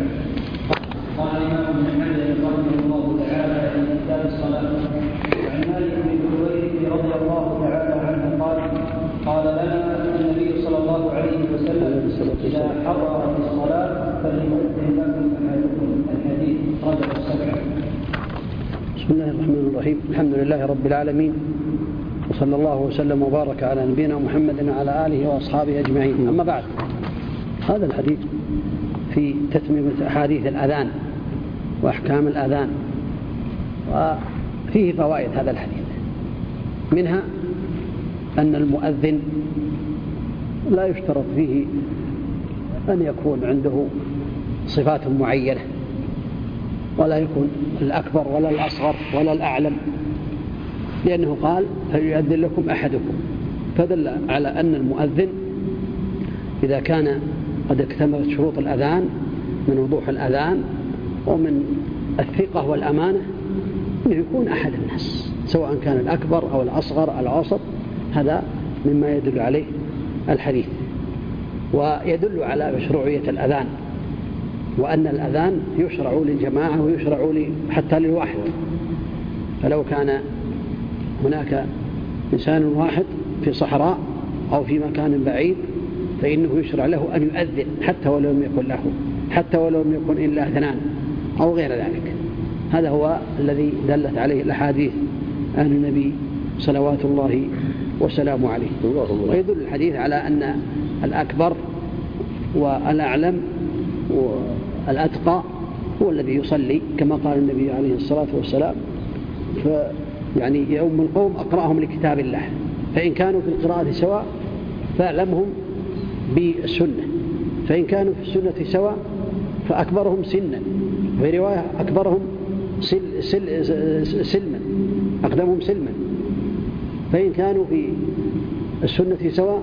قال الإمام ابن حجر رحمه الله تعالى في كتاب الصلاة عن مالك بن الحويرث رضي الله تعالى عنه قال لنا النبي صلى الله عليه وسلم إذا حضرت الصلاة فليؤذن لكم أحدكم. الحديث رجع السبع. بسم الله الرحمن الرحيم. الحمد لله رب العالمين، وصلى الله وسلم وبارك على نبينا محمد وعلى آله وأصحابه أجمعين. أما بعد، هذا الحديث في تتميمة أحاديث الأذان وأحكام الأذان، وفيه فوائد هذا الحديث. منها أن المؤذن لا يشترط فيه أن يكون عنده صفات معينة، ولا يكون الأكبر ولا الأصغر ولا الأعلم، لأنه قال فليؤذن لكم أحدكم، فدل على أن المؤذن إذا كان قد اكتملت شروط الأذان من وضوح الأذان ومن الثقة والأمانة أنه يكون أحد الناس، سواء كان الأكبر أو الأصغر أو الأوسط. هذا مما يدل عليه الحديث، ويدل على مشروعية الأذان، وأن الأذان يشرع للجماعة ويشرع حتى للواحد. فلو كان هناك إنسان واحد في صحراء أو في مكان بعيد فإنه يشرع له أن يؤذن حتى ولو لم يكن له، حتى ولو لم يكن إلا 2 أو غير ذلك. هذا هو الذي دلت عليه الأحاديث عن النبي صلوات الله وسلامه عليه. ويدل الحديث على أن الأكبر والأعلم والأتقى هو الذي يصلي، كما قال النبي عليه الصلاة والسلام يعني يؤم القوم أقرأهم لكتاب الله، فإن كانوا في القراءة سواء فأعلمهم بالسنة، فإن كانوا في السنة سواء فأكبرهم سنا، وفي رواية أكبرهم سلما، أقدمهم سلما. فإن كانوا في السنة سواء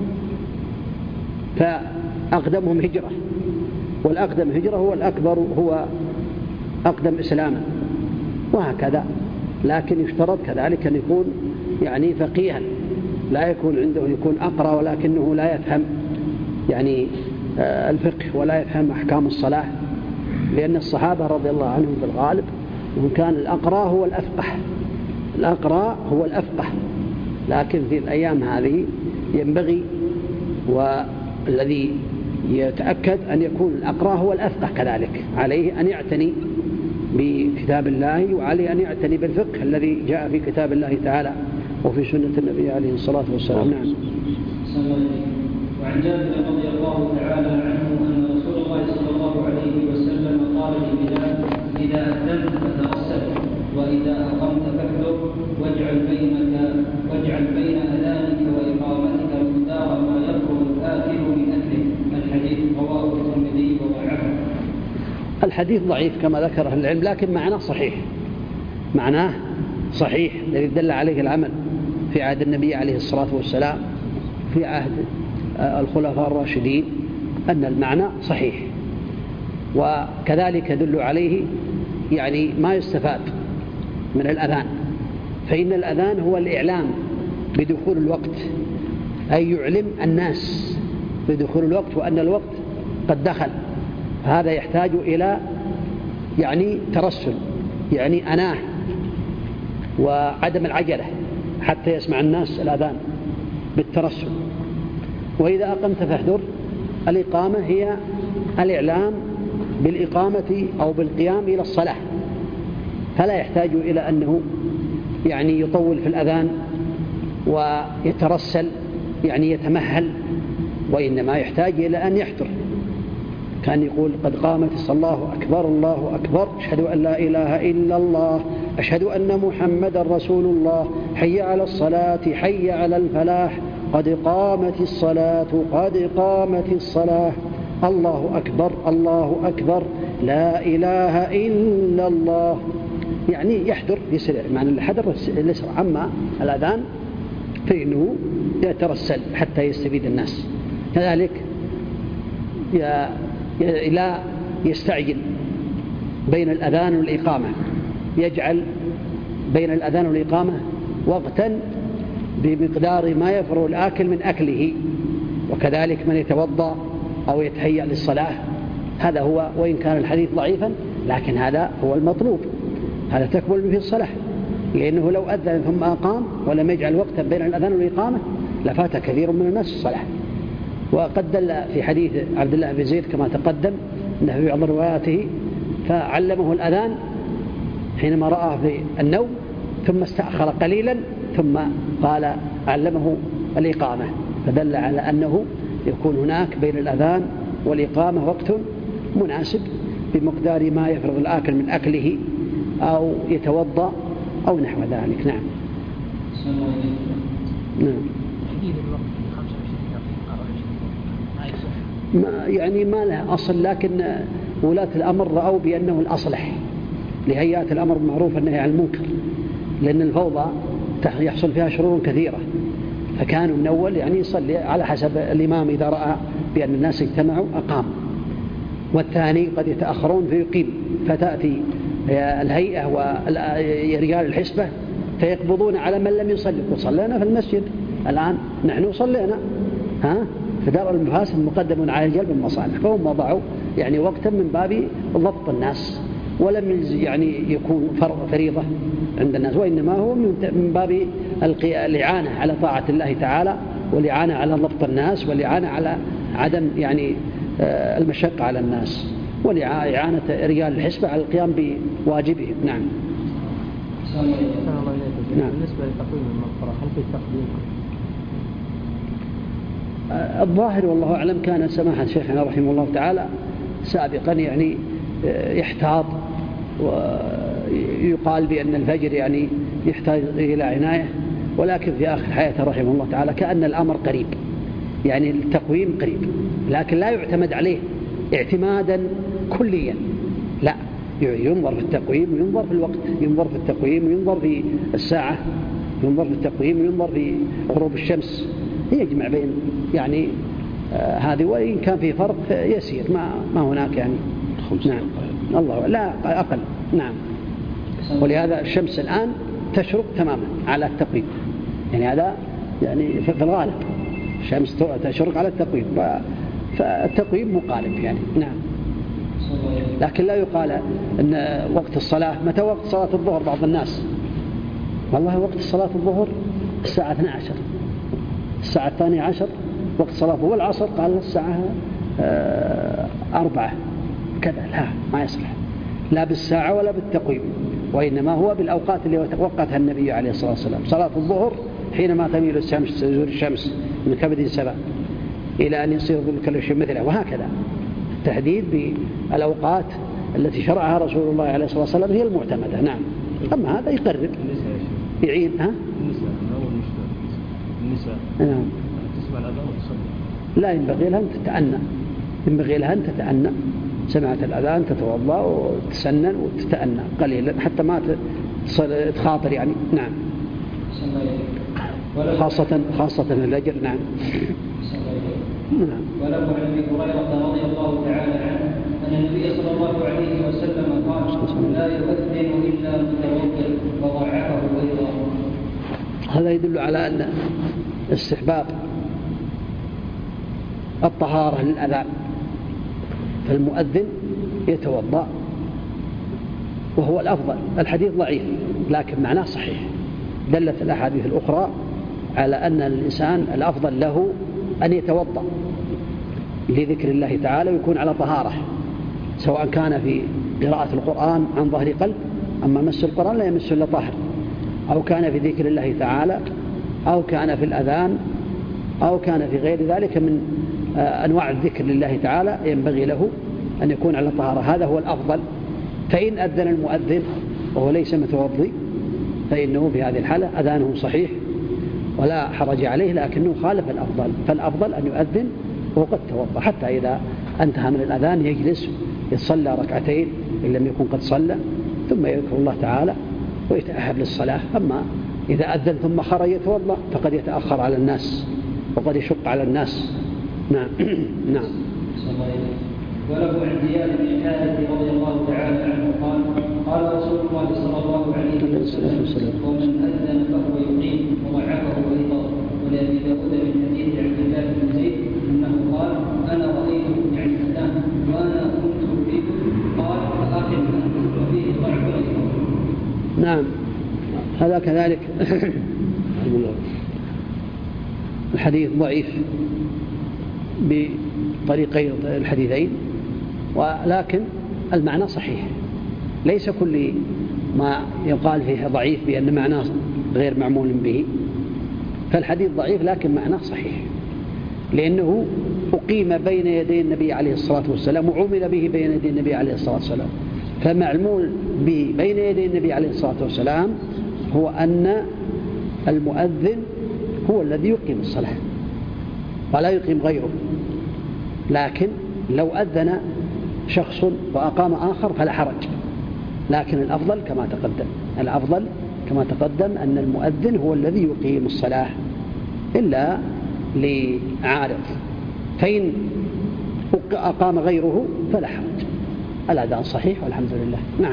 فأقدمهم هجرة، والأقدم هجرة هو الأكبر، هو أقدم إسلاما، وهكذا. لكن يشترط كذلك أن يكون يعني فقيها، لا يكون عنده، يكون أقرأ ولكنه لا يفهم يعني الفقه ولا يفهم أحكام الصلاة، لأن الصحابة رضي الله عنهم بالغالب وكان الأقرأ هو الأفقه، الأقرأ هو الأفقه. لكن في الأيام هذه ينبغي والذي يتأكد أن يكون الأقرأ هو الأفقه كذلك، عليه أن يعتني بكتاب الله، وعليه أن يعتني بالفقه الذي جاء في كتاب الله تعالى وفي سنة النبي عليه الصلاة والسلام. نعم. وعن جابر رضي الله تعالى عنه أن رسول الله صلى الله عليه وسلم قال لبلال: إذا أذنت فترسل، وإذا أقمت فاحذر، واجعل بين أذانك وإقامتك مقدار ما يفرغ الآكل من أكله. الحديث رواه الترمذي وضعفه. الحديث ضعيف كما ذكر أهل العلم، لكن معناه صحيح، معناه صحيح الذي دل عليه العمل في عهد النبي عليه الصلاة والسلام، في عهد الخلفاء الراشدين، أن المعنى صحيح. وكذلك يدل عليه يعني ما يستفاد من الأذان، فإن الأذان هو الإعلام بدخول الوقت، أي يعلم الناس بدخول الوقت وأن الوقت قد دخل. هذا يحتاج إلى يعني ترسل، يعني أناه وعدم العجلة حتى يسمع الناس الأذان بالترسل. وإذا أقمت فاحذر، الإقامة هي الإعلام بالإقامة أو بالقيام إلى الصلاة، فلا يحتاج إلى أنه يعني يطول في الأذان ويترسل يعني يتمهل، وإنما يحتاج إلى أن يحضر. كان يقول: قد قامت الصلاة، الله أكبر الله أكبر، أشهد أن لا إله إلا الله، أشهد أن محمدا رسول الله، حي على الصلاة، حي على الفلاح، قد قامت الصلاة، قد قامت الصلاة، الله أكبر الله أكبر، لا إله إلا الله. يعني يحضر يسرع، معنى الحذر الإسراع. أما الأذان فإنه يترسل حتى يستفيد الناس. كذلك لا يستعجل بين الأذان والإقامة، يجعل بين الأذان والإقامة وقتا بمقدار ما يفرغ الآكل من أكله. وكذلك من يتوضأ أو يتهيأ للصلاة، هذا هو، وإن كان الحديث ضعيفا لكن هذا هو المطلوب، هذا تكمل به الصلاة، لأنه لو أذن ثم أقام ولم يجعل وقتا بين الأذان والإقامة لفات كثير من الناس الصلاة. وقد دل في حديث عبد الله بن زيد كما تقدم أنه في بعض رواياته فعلمه الأذان حينما رآه في النوم، ثم استأخر قليلا ثم قال علمه الإقامة، فدل على أنه يكون هناك بين الأذان والإقامة وقت مناسب بمقدار ما يفرغ الآكل من أكله أو يتوضأ أو نحو ذلك. نعم. نعم. يعني ما له أصل، لكن ولاة الأمر رأوا بأنه الأصلح لهيئات الأمر بالمعروف والنهي عن المنكر، لأن الفوضى يحصل فيها شرور كثيرة، فكانوا من أول يعني يصلي على حسب الإمام، إذا رأى بأن الناس اجتمعوا أقام، والثاني قد يتأخرون فيقيم، فتأتي الهيئة ورجال الحسبة فيقبضون على من لم يصلي. وصلينا في المسجد الآن، نحن صلينا، فدار المفاسد مقدم على الجلب المصالح، فهم وضعوا يعني وقتا من باب ضبط الناس، ولم يعني يكون فريضة عند الناس، وإنما هو من باب الإعانة على طاعة الله تعالى، والإعانة على ضبط الناس، والإعانة على عدم يعني المشقة على الناس، والإعانة رجال الحسبة على القيام بواجبهم. نعم. نعم. بالنسبة لتقويم المغفرة هل في تقديم؟ الظاهر والله أعلم كان سماحة شيخنا رحمه الله تعالى سابقا يعني يحتاط، ويقال بأن الفجر يعني يحتاج إلى عناية، ولكن في آخر حياته رحمه الله تعالى كأن الأمر قريب، يعني التقويم قريب، لكن لا يعتمد عليه اعتمادا كليا، لا، ينظر في التقويم وينظر في الوقت، ينظر في التقويم وينظر في الساعة ينظر في التقويم، ينظر في غروب الشمس، يجمع بين يعني هذه، وإن كان في فرق يسير ما هناك يعني. نعم الله لا أقل. نعم. ولهذا الشمس الآن تشرق تماما على التقويم، يعني هذا يعني في الغالب الشمس تشرق على التقويم، فالتقويم مقارب يعني. نعم. لكن لا يقال أن وقت الصلاة، متى وقت صلاة الظهر؟ بعض الناس والله وقت صلاة الظهر الساعة 12، الساعة 12 وقت صلاة، هو العصر قال الساعة 4 كذا. لا، ما يصلح لا بالساعة ولا بالتقويم، وإنما هو بالأوقات اللي وقتها النبي عليه الصلاة والسلام. صلاة الظهر حينما تميل الشمس، تزول الشمس من كبد سبع إلى أن يصير ظل كل شيء مثله، وهكذا التحديد بالأوقات التي شرعها رسول الله عليه الصلاة والسلام هي المعتمدة. نعم. أما هذا يقرب يعين. النساء نعم. تسمع الأذان وتصلي، لا ينبغي لها أن تتأنى، ينبغي لها أن تتأنى، سمعت الأذان تتوضأ وتسنن وتتأنى قليلا حتى ما تخاطر يعني. نعم. خاصة الفجر. نعم. نعم. وله عن ابي هريره رضي الله تعالى عنه ان النبي صلى الله عليه وسلم قال: لا يؤذن الا متوضئ، وضعفه ايضا. هذا يدل على ان استحباب الطهارة للأذان، فالمؤذن يتوضأ وهو الأفضل. الحديث ضعيف لكن معناه صحيح، دلت الأحاديث الأخرى على أن الإنسان الأفضل له أن يتوضأ لذكر الله تعالى ويكون على طهارة، سواء كان في قراءة القرآن عن ظهر قلب، أما مس القرآن لا يمس إلا طاهر، أو كان في ذكر الله تعالى، أو كان في الأذان، أو كان في غير ذلك من أنواع الذكر لله تعالى، ينبغي له أن يكون على طهارة. هذا هو الأفضل. فإن أذن المؤذن وهو ليس متوضي فإنه في هذه الحالة أذانه صحيح ولا حرج عليه، لكنه خالف الأفضل. فالأفضل أن يؤذن وهو قد توضأ، حتى إذا انتهى من الأذان يجلس يصلى ركعتين إن لم يكن قد صلى، ثم يذكر الله تعالى ويتأهب للصلاة. أما إذا أذن ثم خرج يتوضأ فقد يتأخر على الناس وقد يشق على الناس. نعم. نعم. وله عن زياد بن حارث رضي الله تعالى عنه قال: قال رسول الله صلى الله عليه وسلم: ومن أذن فهو يقيم، وضعفه أيضا. ولأبي داود من حديث عبد الله بن زيد أنه قال: أنا رأيته يعني الأذان وأنا كنت فيكم، قال: فأقم أنت، وفيه ضعف أيضا. نعم. هذا كذلك الحديث ضعيف بطريقين الحديثين، ولكن المعنى صحيح. ليس كل ما يقال فيه ضعيف بأن معناه غير معمول به، فالحديث ضعيف لكن معناه صحيح، لأنه أقيم بين يدي النبي عليه الصلاة والسلام وعمل به بين يدي النبي عليه الصلاة والسلام. فمعمول به بين يدي النبي عليه الصلاة والسلام هو أن المؤذن هو الذي يقيم الصلاة ولا يقيم غيره. لكن لو أذن شخص وأقام آخر فلا حرج، لكن الأفضل كما تقدم أن المؤذن هو الذي يقيم الصلاة إلا لعارض، فإن أقام غيره فلا حرج. الأذان صحيح والحمد لله. نعم.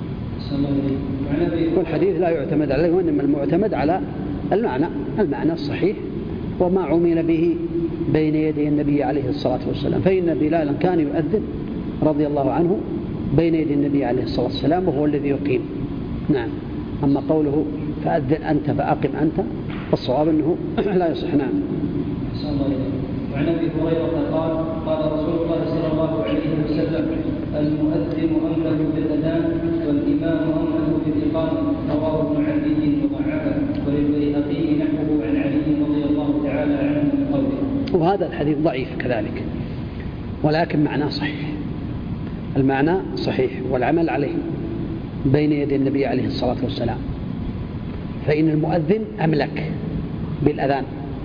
والحديث لا يعتمد عليه، وإنما المعتمد على المعنى الصحيح وما عمل به بين يدي النبي عليه الصلاة والسلام. فإن بلالا كان يؤذن رضي الله عنه بين يدي النبي عليه الصلاة والسلام وهو الذي يقيم. نعم. أما قوله فأذن أنت فأقم أنت، فالصواب أنه لا يصح. نعم. وعن ابي هريره قال: قال رسول الله صلى الله عليه وسلم: المؤذن امله بالاذان، والامام امله بالاقامه. رواه ابن عدي وضعفه، وللبيهقي نحوه عن علي رضي الله تعالى عنه من قوله. وهذا الحديث ضعيف كذلك، ولكن معناه صحيح. المعنى صحيح والعمل عليه بين يدي النبي عليه الصلاة والسلام. فإن المؤذن أملك بالأذان،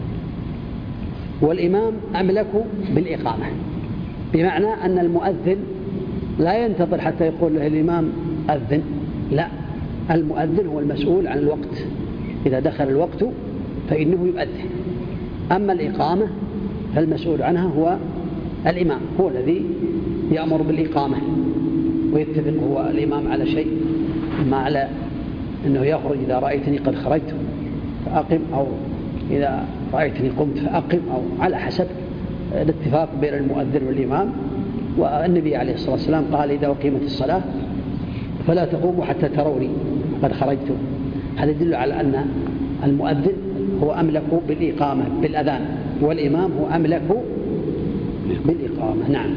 والإمام أملك بالإقامة، بمعنى أن المؤذن لا ينتظر حتى يقول له الإمام أذن، لا، المؤذن هو المسؤول عن الوقت إذا دخل الوقت فإنه يؤذن. أما الإقامة فالمسؤول عنها هو الإمام، هو الذي يأمر بالإقامة ويتفق هو الإمام على شيء، إما على أنه يخرج إذا رأيتني قد خرجت فأقم، أو إذا رأيتني قمت فأقم، أو على حسب الاتفاق بين المؤذن والإمام. والنبي عليه الصلاة والسلام قال إذا أقيمت الصلاة فلا تقوموا حتى تروني قد خرجت. هذا يدل على أن المؤذن هو أملك بالإقامة بالأذان، والإمام هو أملك بالإقامة. نعم،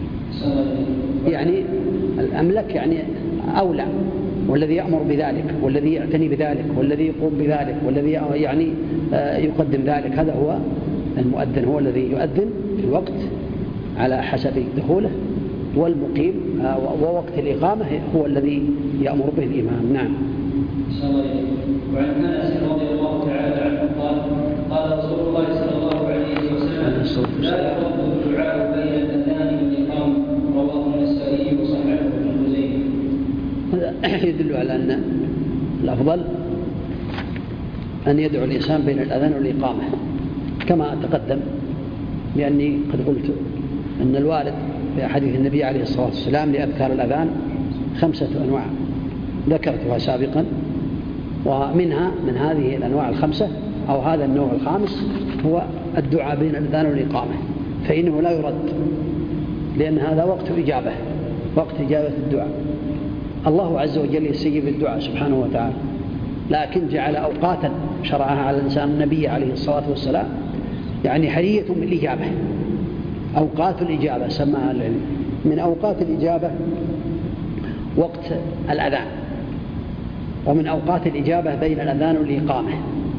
يعني الأملك يعني أولى، والذي يأمر بذلك والذي يعتني بذلك والذي يقوم بذلك والذي يعني يقدم ذلك، هذا هو المؤذن، هو الذي يؤذن في الوقت على حسب دخوله، والمقيم ووقت الإقامة هو الذي يأمر به الإمام. نعم. وعن أنس رضي الله تعالى عنه قال رسول الله صلى الله عليه وسلم لا يرد الدعاء بين الأذان والإقامة، رواه النسائي وصححه ابن خزيمة. هذا يدل على أن الأفضل أن يدعو الإنسان بين الأذان والإقامة كما تقدم، لأني قد قلت أن الوارد في حديث النبي عليه الصلاة والسلام لأذكار الأذان 5 أنواع ذكرتها سابقا، ومنها من هذه الأنواع 5 أو هذا النوع 5 هو الدعاء بين الأذان والإقامة، فإنه لا يرد، لأن هذا وقت إجابة، وقت إجابة الدعاء. الله عز وجل يستجيب الدعاء سبحانه وتعالى، لكن جعل أوقاتا شرعها على الإنسان النبي عليه الصلاة والسلام يعني حرية بالإجابة، أوقات الإجابة سماها العلم. من أوقات الإجابة وقت الأذان، ومن أوقات الإجابة بين الأذان والإقامة،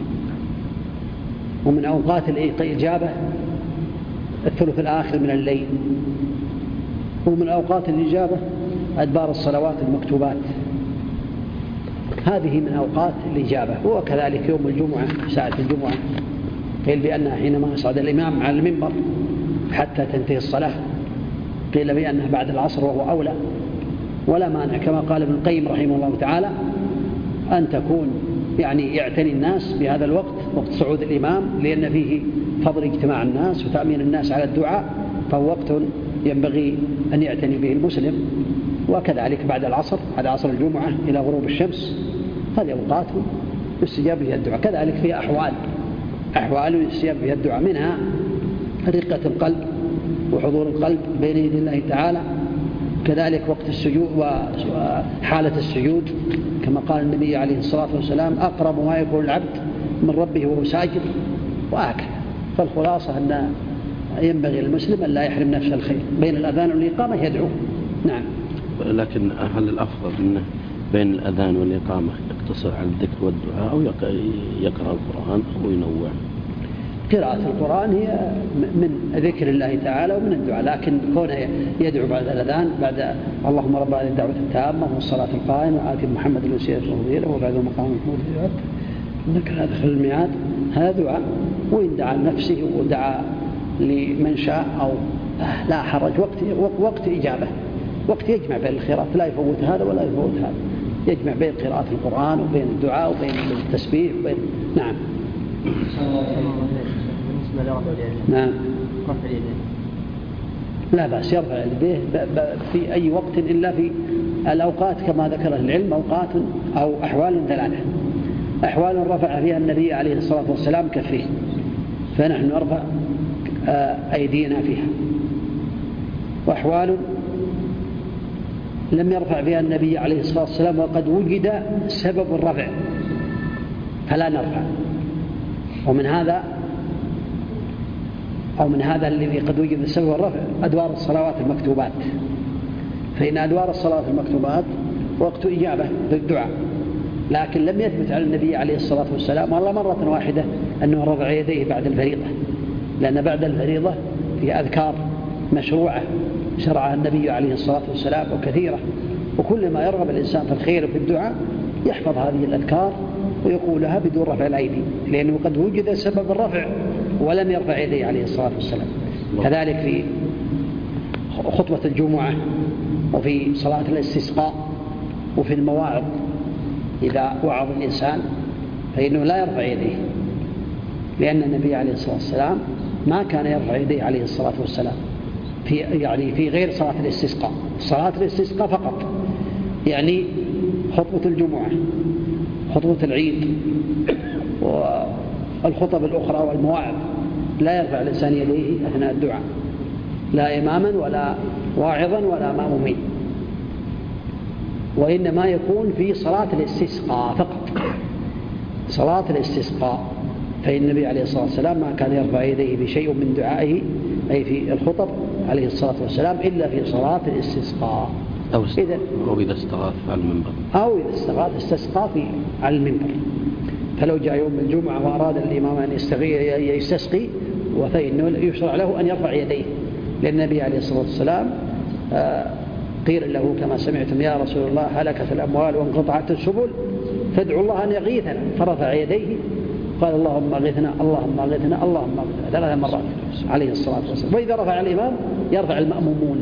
ومن أوقات الإجابة الثلث الآخر من الليل، ومن أوقات الإجابة أدبار الصلوات المكتوبات. هذه من أوقات الإجابة. وكذلك يوم الجمعة، ساعة الجمعة قيل بأنها حينما يصعد الإمام على المنبر حتى تنتهي الصلاة، قيل بأنها بعد العصر وهو أولى، ولا مانع كما قال ابن القيم رحمه الله تعالى أن تكون يعني يعتني الناس بهذا الوقت، وقت صعود الإمام، لأن فيه فضل اجتماع الناس وتأمين الناس على الدعاء، فهو وقت ينبغي أن يعتني به المسلم. وكذلك بعد العصر، بعد عصر الجمعة إلى غروب الشمس، هذه أوقات يستجاب فيها الدعاء. كذلك فيها أحوال يستجاب فيها الدعاء، منها رقة القلب وحضور القلب بين يدي الله تعالى، كذلك وقت السجود وحالة السجود، كما قال النبي عليه الصلاة والسلام أقرب ما يكون العبد من ربه وهو ساجد، وهكذا. فالخلاصة أن ينبغي للمسلم أن لا يحرم نفسه الخير بين الأذان والإقامة، يدعو. نعم. لكن هل الأفضل أنه بين الأذان والإقامة يقتصر على الذكر والدعاء، أو يقرأ القرآن، أو ينوع؟ قراءة القرآن هي من ذكر الله تعالى ومن الدعاء، لكن كونه يدعو بعد الأذان، بعد اللهم رب هذه الدعوة التامة والصلاة القائمة آتي محمد الوسيلة والفضيلة وبعد مقام محمود إنك لا تدخل الميعاد، هذا دعاء. وإن دعا لنفسه ودعا لمن شاء أو لا حرج، وقت إجابة، وقت يجمع بين الخيرات، لا يفوت هذا ولا يفوت هذا، يجمع بين قراءة القرآن وبين الدعاء وبين التسبيح وبين. نعم. بالنسبة لرفع اليدين. نعم. رفع اليدين لا بأس يرفع يديه في أي وقت إلا في الأوقات كما ذكر العلم، أوقات أو أحوال 3. أحوال رفع فيها النبي عليه الصلاة والسلام كفيه، فنحن نرفع أيدينا فيها. وأحوال لم يرفع فيها النبي عليه الصلاة والسلام وقد وجد سبب الرفع فلا نرفع. ومن هذا الذي قد وجد سبب الرفع أدوار الصلوات المكتوبات، فإن أدوار الصلوات المكتوبات وقت إجابة بالدعاء، لكن لم يثبت على النبي عليه الصلاة والسلام والله مرة واحدة أنه رفع يديه بعد الفريضة، لأن بعد الفريضة في أذكار مشروعة شرعها النبي عليه الصلاة والسلام وكثيرة، وكل ما يرغب الإنسان في الخير وفي الدعاء يحفظ هذه الأذكار ويقولها بدون رفع الأيدي، لأنه قد وجد سبب الرفع ولم يرفع يديه عليه الصلاة والسلام. كذلك في خطبة الجمعة وفي صلاة الاستسقاء وفي المواعظ، إذا وعظ الإنسان فإنه لا يرفع يديه، لأن النبي عليه الصلاة والسلام ما كان يرفع يديه عليه الصلاة والسلام في غير صلاة الاستسقاء. صلاة الاستسقاء فقط، يعني خطبة الجمعة، خطبة العيد، والخطب الأخرى والمواعظ لا يرفع الإنسان يديه أثناء الدعاء، لا إماما ولا واعظا ولا مأمومين، وإنما يكون في صلاة الاستسقاء فقط. صلاة الاستسقاء فإن النبي عليه الصلاة والسلام ما كان يرفع يديه بشيء من دعائه أي في الخطب عليه الصلاة والسلام إلا في صلاة الاستسقاء، أو إذا استغاث على المنبر، أو إذا استسقى على المنبر. فلو جاء يوم الجمعة وأراد الإمام أن يستسقي فإنه يشرع له أن يرفع يديه، لأن النبي عليه الصلاة والسلام قيل له كما سمعتم يا رسول الله هلكت الأموال وانقطعت السبل فادعوا الله أن يغيثنا، فرفع يديه قال اللهم اغثنا اللهم اغثنا اللهم اغثنا 3 مرات عليه الصلاة والسلام. وإذا رفع الإمام يرفع المأمومون،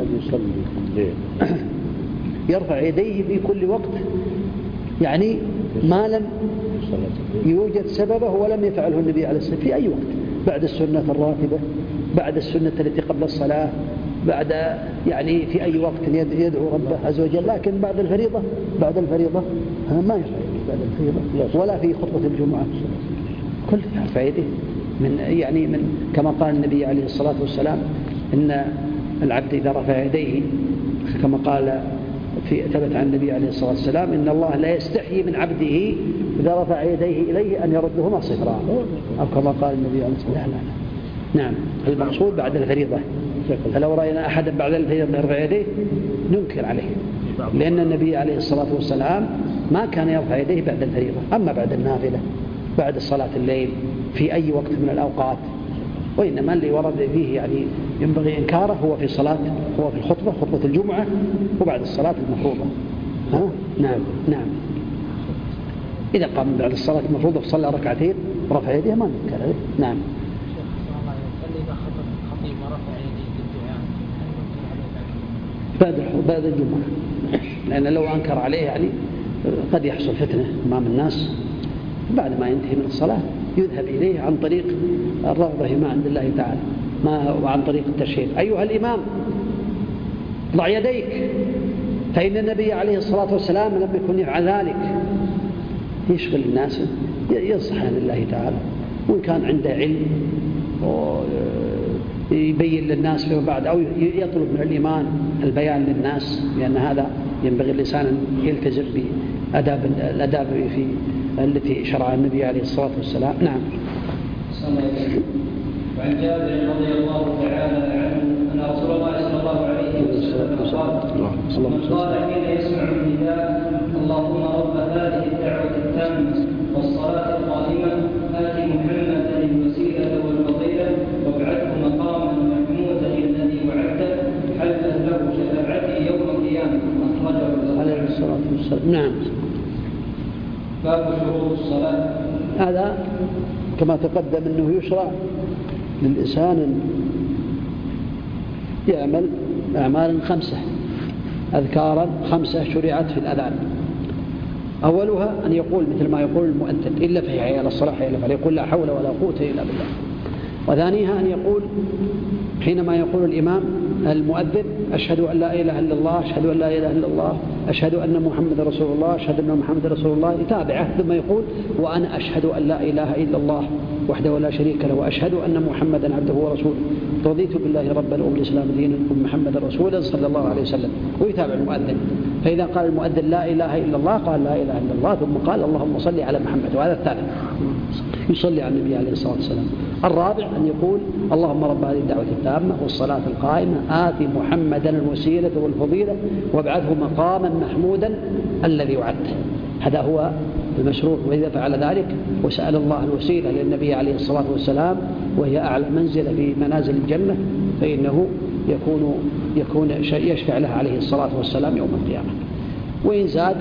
يرفع يديه في كل وقت، يعني ما لم يوجد سببه ولم يفعله النبي عليه الصلاة والسلام في أي وقت، بعد السنة الراتبة، بعد السنة التي قبل الصلاة، بعد يعني في أي وقت يدعو ربه عز وجل. لكن بعد الفريضة ما يرفع يديه بعد الفريضة ولا في خطبة الجمعة، كل يرفع يديه من كما قال النبي عليه الصلاة والسلام إن العبد إذا رفع يديه كما قال ثبت عن النبي عليه الصلاة والسلام إن الله لا يستحيي من عبده إذا رفع يديه إليه أن يردهما صفرا، أو كما قال النبي عليه الصلاة والسلام. نعم، المقصود بعد الفريضة. فلو رأينا أحدا بعد الفريضة يرفع يديه ننكر عليه، لأن النبي عليه الصلاة والسلام ما كان يرفع يديه بعد الفريضة. أما بعد النافلة، بعد صلاة الليل، في أي وقت من الأوقات، وإنما اللي ورد فيه يعني ينبغي إنكاره هو في خطبة الجمعة وبعد الصلاة المفروضة. نعم. إذا قام بعد الصلاة المفروضة وصلى ركعتين ورفع يديه ما ننكر عليه. نعم. بعد الجمعة، لأن لو أنكر عليه يعني قد يحصل فتنة أمام الناس. بعد ما ينتهي من الصلاة يذهب إليه عن طريق الرغبة ما عند الله تعالى وعن طريق التشهير. أيها الإمام ضع يديك، فإن النبي عليه الصلاة والسلام لم يكن يفعل ذلك، يشغل الناس، ينصح عن الله تعالى، وإن كان عنده علم يبين للناس فيما بعد، أو يطلب من الإمام البيان للناس، لأن هذا ينبغي الإنسان أن يلتزم الأداب في التي شرع النبي عليه الصلاة والسلام. نعم. وعن جابر رضي الله تعالى عنه أن رسول الله صلى الله عليه وسلم قال من قال حين يسمع النداء اللهم رب هذه الدعوة التامة والصلاة القائمة آت محمدا الوسيلة والفضيلة وابعثه مقاما محمودا الذي وعدته حلت له شفاعتي يوم القيامة أخرجه عليه الصلاة والسلام. نعم. باب شروط الصلاة. هذا كما تقدم أنه يشرع للإنسان يعمل أعمال 5 أذكارا 5 شرعت في الأذان. أولها أن يقول مثل ما يقول المؤذن إلا في حي على الصلاة حي على الفلاح، يقول لا حول ولا قوة إلا بالله. وثانيها أن يقول حينما يقول الإمام المؤذن أشهد أن لا إله إلا الله أشهد أن لا إله إلا الله أشهد أن محمد رسول الله أشهد أن محمد رسول الله، يتابعه ثم يقول وأنا أشهد أن لا إله إلا الله وحده لا شريك له وأشهد أن محمدا عبده ورسوله رضيت بالله ربا وبالإسلام دينا وبمحمد رسولا صلى الله عليه وسلم، ويتابع المؤذن. فإذا قال المؤذن لا إله إلا الله قال لا إله إلا الله، ثم قال اللهم صل على محمد، وهذا الثالث يصلي على النبي عليه الصلاة والسلام. الرابع أن يقول اللهم رب هذه الدعوة التامة والصلاة القائمة آت محمدا الوسيلة والفضيلة وابعثه مقاما محمودا الذي وعدته. هذا هو المشروع. وإذا فعل ذلك وسأل الله الوسيلة للنبي عليه الصلاة والسلام وهي أعلى منزلة في منازل الجنة، فإنه يكون يشفع له عليه الصلاة والسلام يوم القيامة. وإن زاد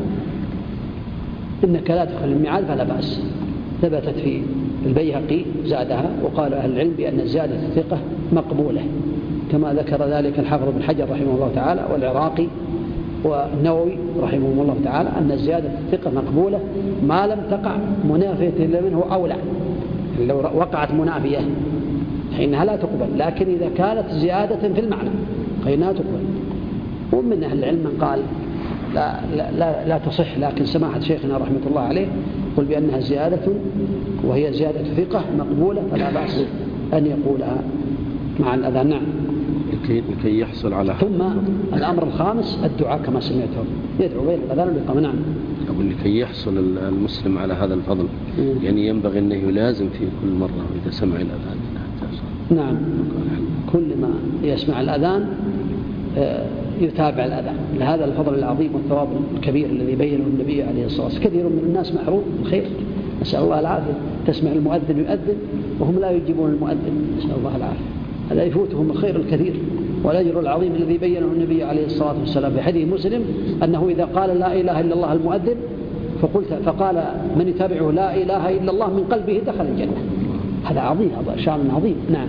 إنك لا تدخل الميعاد فلا بأس، ثبتت في البيهقي زادها، وقال أهل العلم بأن زيادة الثقة مقبولة، كما ذكر ذلك الحافظ بن حجر رحمه الله تعالى والعراقي والنووي رحمه الله تعالى أن زيادة الثقة مقبولة ما لم تقع منافية منه أو لا. لو وقعت منافية فإنها لا تقبل، لكن إذا كانت زيادة في المعنى فإنها تقبل. ومن أهل العلم من قال لا تصح، لكن سماحة شيخنا رحمة الله عليه قل بأنها زيادة وهي زيادة ثقة مقبولة فلا بأس أن يقولها مع الأذان. نعم. لكي يحصل على ثم الأمر الخامس الدعاء كما سمعتم، يدعو بين الأذان والإقامة. نعم. أقول لكي يحصل المسلم على هذا الفضل يعني ينبغي أنه يلازم في كل مرة إذا سمع الأذان. نعم، كل ما يسمع الأذان يتابع الأذان، لهذا الفضل العظيم والثواب الكبير الذي بينه النبي عليه الصلاة والسلام. كثير من الناس محروم من الخير، نسأل الله العافية. تسمع المؤذن يؤذن وهم لا يجيبون المؤذن، نسأل الله العافية. هذا يفوتهم الخير الكثير والأجر العظيم الذي بينه النبي عليه الصلاة والسلام في حديث مسلم أنه إذا قال لا إله إلا الله المؤذن فقال من يتابعه لا إله إلا الله من قلبه دخل الجنة. هذا عظيم، هذا شأن عظيم. نعم.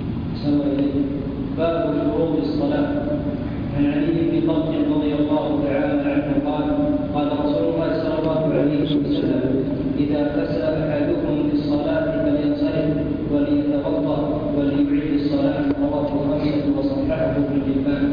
باب شروط الصلاة. عن علي بن طلق رضي الله تعالى عنه قال رسول الله صلى الله عليه وسلم إذا فسأ أحدكم في الصلاة فلينصرف وليتوضأ وليعيد الصلاة. رواه خمسة وصححه ابن حبان.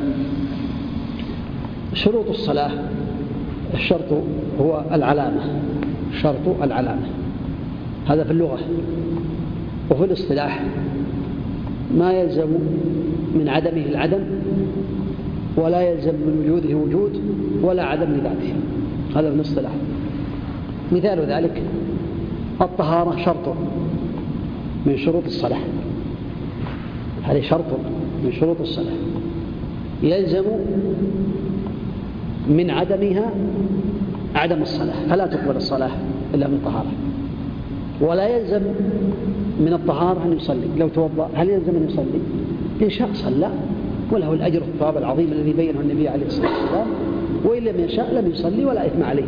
شروط الصلاة، الشرط هو العلامة، شرط العلامة هذا في اللغة. وفي الاصطلاح ما يلزم من عدمه العدم ولا يلزم من وجوده وجود ولا عدم لذاته، هذا في الاصطلاح. مثال ذلك الطهارة شرط من شروط الصلاة، هذه شرط من شروط الصلاة يلزم من عدمها عدم الصلاة، فلا تقبل الصلاة إلا من طهارة. ولا يلزم من الطهارة أن يصلي، لو توضأ هل يلزم أن يصلي؟ إن شاء صلى وله الأجر والثواب العظيم الذي بينه النبي عليه الصلاة والسلام، وإن لم يشاء لم يصلي ولا إثم عليه.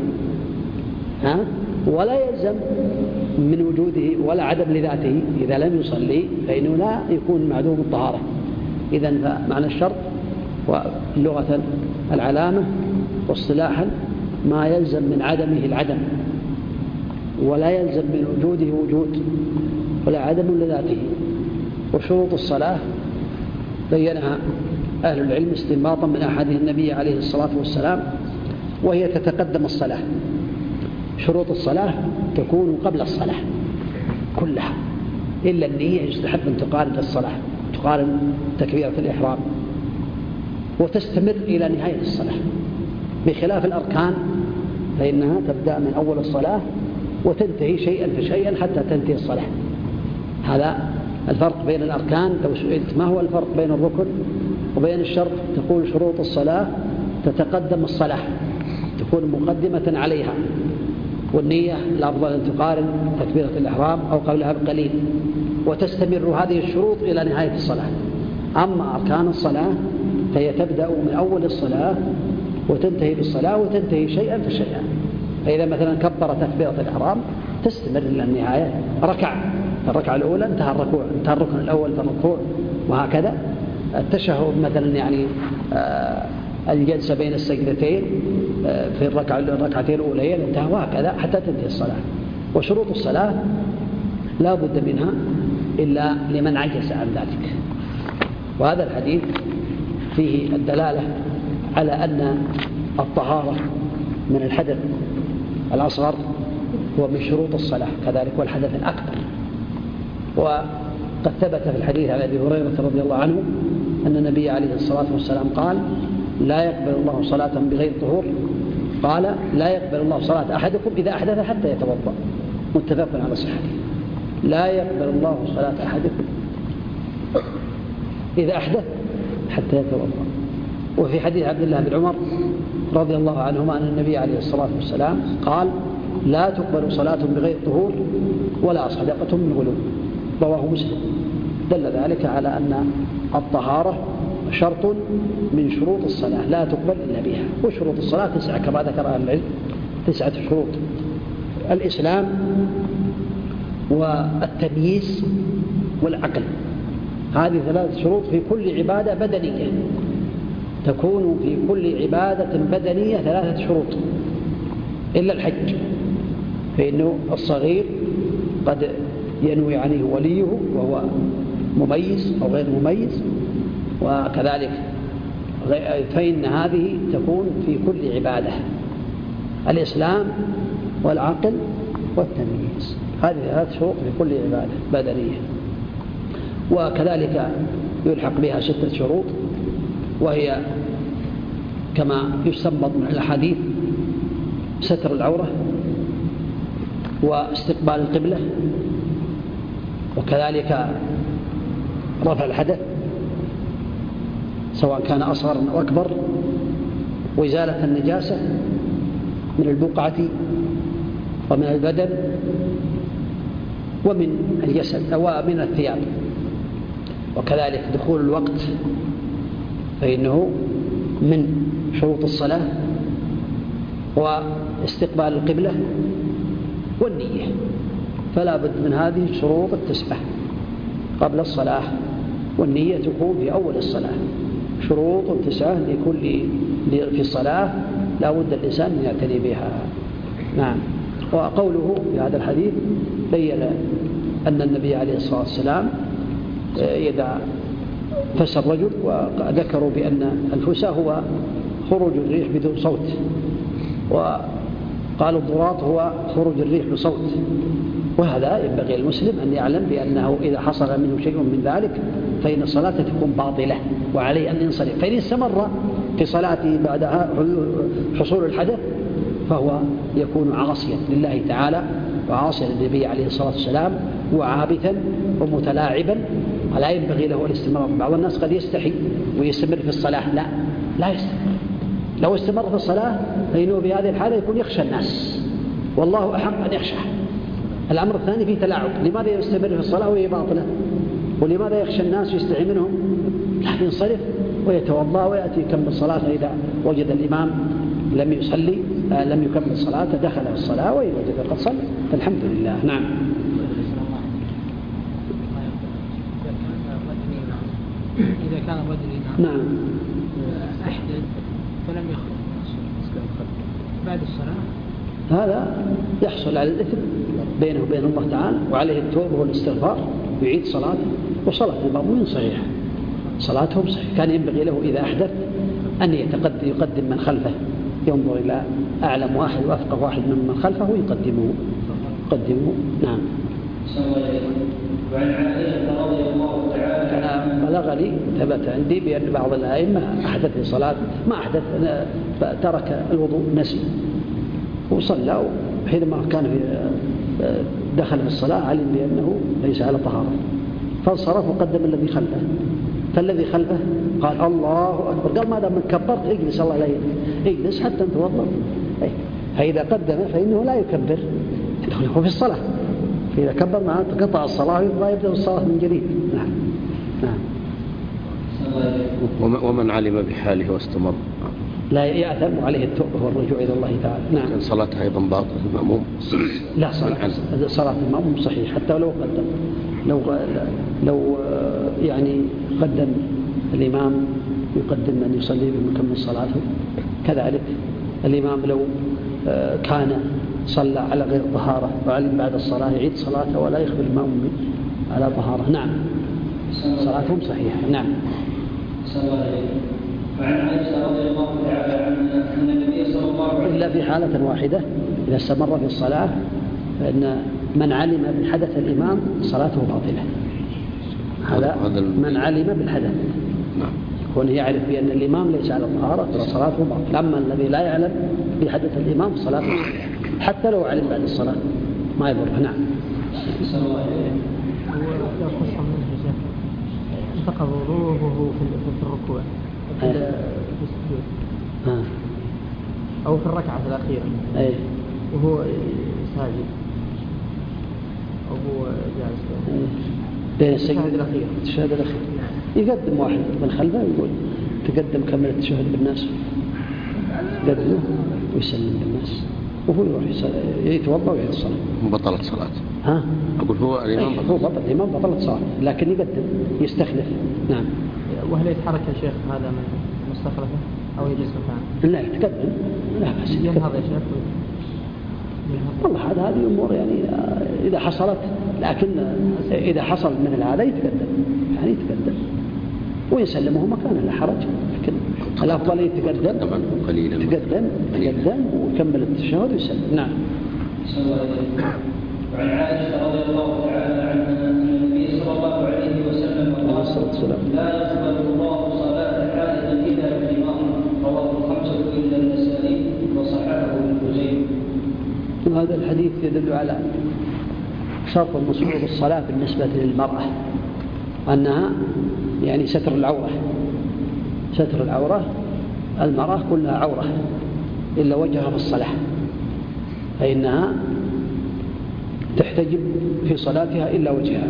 ولا يلزم من وجوده ولا عدم لذاته، إذا لم يصلي فإنه لا يكون معدوم الطهارة. إذن فمعنى الشرط ولغة العلامة، واصطلاحا ما يلزم من عدمه العدم ولا يلزم من وجوده وجود ولا عدم لذاته. وشروط الصلاة بينها أهل العلم استنباطا من أحاديث النبي عليه الصلاة والسلام، وهي تتقدم الصلاة. شروط الصلاة تكون قبل الصلاة كلها، إلا النية يستحب أن تقارن الصلاة، تقارن تكبيرة الإحرام وتستمر إلى نهاية الصلاة، بخلاف الأركان فإنها تبدأ من أول الصلاة وتنتهي شيئا فشيئا حتى تنتهي الصلاة. هذا الفرق بين الأركان. لو سئلت ما هو الفرق بين الركن وبين الشرط تقول شروط الصلاة تتقدم الصلاة، تكون مقدمة عليها، والنية الأفضل أن تقارن تكبيرة الإحرام أو قبلها بقليل، وتستمر هذه الشروط إلى نهاية الصلاة. أما أركان الصلاة فهي تبدأ من أول الصلاة وتنتهي بالصلاة وتنتهي شيئا فشيئا. فإذا مثلا كبر تكبيرة الإحرام تستمر إلى النهاية، ركع الركعة الأولى انتهى الركوع، انتهى الركن الأول في الركوع، وهكذا. التشهد مثلا يعني الجلسة بين السجدتين في الركعتين الأوليين انتهى، وهكذا حتى تنتهي الصلاة. وشروط الصلاة لا بد منها إلا لمن عجز عن ذلك. وهذا الحديث فيه الدلالة على أن الطهارة من الحدث الأصغر هو من شروط الصلاة كذلك، والحدث الأكبر. وقد ثبت في الحديث عن أبي هريرة رضي الله عنه أن النبي عليه الصلاة والسلام قال لا يقبل الله صلاة بغير طهور، قال لا يقبل الله صلاة أحدكم إذا أحدث حتى يتوضأ، متفق على صحته. لا يقبل الله صلاة أحدكم إذا أحدث حتى يتوضأ. وفي حديث عبد الله بن عمر رضي الله عنهما أن النبي عليه الصلاة والسلام قال لا تقبل صلاة بغير طهور ولا صدقة من غلول، رواه مسلم. دل ذلك على أن الطهارة شرط من شروط الصلاة لا تقبل إلا بها. وشروط الصلاة 9 كما ذكر أهل العلم، 9 شروط: الإسلام والتمييز والعقل. هذه 3 شروط في كل عبادة بدنية تكون في كل عبادة بدنية 3 شروط إلا الحج، فإنه الصغير قد ينوي عليه وليه وهو مميز أو غير مميز، وكذلك فإن هذه تكون في كل عبادة: الإسلام والعقل والتمييز. هذه 3 شروط في كل عبادة بدنية. وكذلك يلحق بها 6 شروط، وهي كما يستنبط من الأحاديث: ستر العورة، واستقبال القبلة، وكذلك رفع الحدث سواء كان أصغر أو أكبر، وإزالة النجاسة من البقعة ومن البدن ومن الجسد ومن الثياب، وكذلك دخول الوقت، فإنه من شروط الصلاة، واستقبال القبلة والنية. فلا بد من هذه الشروط 9 قبل الصلاة، والنية تكون في أول الصلاة. شروط 9 لكل في الصلاة لا بد الإنسان أن يعتني بها. نعم. وقوله في هذا الحديث بين أن النبي عليه الصلاة والسلام إذا فسى الرجل، وذكروا بأن الفسى هو خروج الريح بدون صوت، وقالوا الضراط هو خروج الريح بصوت. وهذا ينبغي المسلم أن يعلم بأنه إذا حصل منه شيء من ذلك فإن الصلاة تكون باطلة، وعليه أن ينصرف. فإن استمر في صلاته بعد حصول الحدث فهو يكون عاصيا لله تعالى وعاصيا للنبي عليه الصلاة والسلام وعابثا ومتلاعبا، ولا ينبغي له الاستمرار. بعض الناس قد يستحي ويستمر في الصلاة، لا يستمر. لو استمر في الصلاة فإنه في هذه الحالة يكون يخشى الناس، والله أحق أن يخشى. الأمر الثاني فيه تلاعب. لماذا يستمر في الصلاة وهي باطلة؟ ولماذا يخشى الناس ويستحي منهم؟ لا، ينصرف ويتوضأ ويأتي يكمل صلاته. إذا وجد الإمام لم يصلي لم يكمل صلاته دخل في الصلاة، وإن وجد قد صلى فالحمد لله. نعم. إذا كان الرجل إمام نعم أحدث فلم يخرج بعد الصلاة، هذا يحصل على الإثم بينه وبين الله تعالى، وعليه التوبة والاستغفار، يعيد صلاته. وصلاة المأمومين صحيحة، صلاتهم صحيحة. كان ينبغي له إذا أحدث أن يقدم من خلفه، ينظر إلى أعلم واحد وأفقه واحد من خلفه ويقدمه. نعم. وعن عائشة رضي الله تعالى أنا بلغني ثبت عندي بأن بعض الأئمة أحدث في صلاة، ما أحدث، ترك الوضوء نسي وصلى، حينما كان دخل في الصلاة علم بأنه ليس على طهارة فانصرف وقدم الذي خلفه. فالذي خلفه قال الله أكبر، قال ما دام كبرت اجلس، الله لا اجلس حتى تتوضأ. فإذا قدم فإنه لا يكبر، إنه هو في الصلاة. فإذا كبر معه تقطع الصلاة ويبقى يبدأ الصلاة من جديد. نعم. ومن علم بحاله واستمر لا يأثم، وعليه التوبة والرجوع إلى الله تعالى. نعم. كان صلاته أيضا باطل المأموم؟ لا، صلاة المأموم صحيح حتى لو قدم. لو يعني قدم الإمام يقدم من يصلي بمكمل صلاته. كذلك الإمام لو كان صلى على غير طهارة وعلم بعد الصلاة يعيد صلاته ولا يخبر المأموم على طهارة. نعم. صلاتهم صحيحة. نعم. وعن عائشة رضي الله تعالى عنها أن النبي صلى الله عليه وسلم إلا في حالة واحدة إذا استمر في الصلاة فإن من علم بالحدث الإمام صلاته باطلة. هذا من علم بالحدث، يكون يعرف بأن الإمام ليس على طهارة فصلاته باطلة. أما الذي لا يعلم بحدث الإمام صلاته حتى لو علم بعد الصلاة ما يضره. نعم. انتقض وضوءه في الركوع في السجود أو في الركعة الأخيرة وهو ساجد أو هو جالس بين السجود التشهد الأخير يقدم واحد من خلفه يقول تقدم كمل التشهد بالناس، يقدمه ويسلم بالناس وهو يروح يتوضأ ويعيد الصلاة. بطلت صلاة. أقول هو الإمام بطلت صلاة، لكن يقدم يستخلف. نعم. وهل يتحرك يا شيخ هذا من ثلاثة أو يجلس مكان؟ لا يتقدم، لا بس ينهض يا شيخ. والله هذه أمور يعني إذا حصلت، لكن إذا حصل مثل هذا يتقدم، يعني يتقدم ويسلمه مكانه لا حرج، لكن الأفضل يتقدم ويكمل التشهد ويسلم. نعم. وعن عائشة رضي الله تعالى عنها أن النبي صلى الله عليه وسلم قال: لا يقبل الله صلاة حائض إلا بإمام، رواه الخمسة إلا النسائي وصححه ابن خزيمة. هذا الحديث يدل على شرط مشروط الصلاة بالنسبة للمرأة، أنها يعني ستر العورة. ستر العورة، المرأة كلها عورة إلا وجهها في الصلاة، فإنها تحتجب في صلاتها إلا وجهها.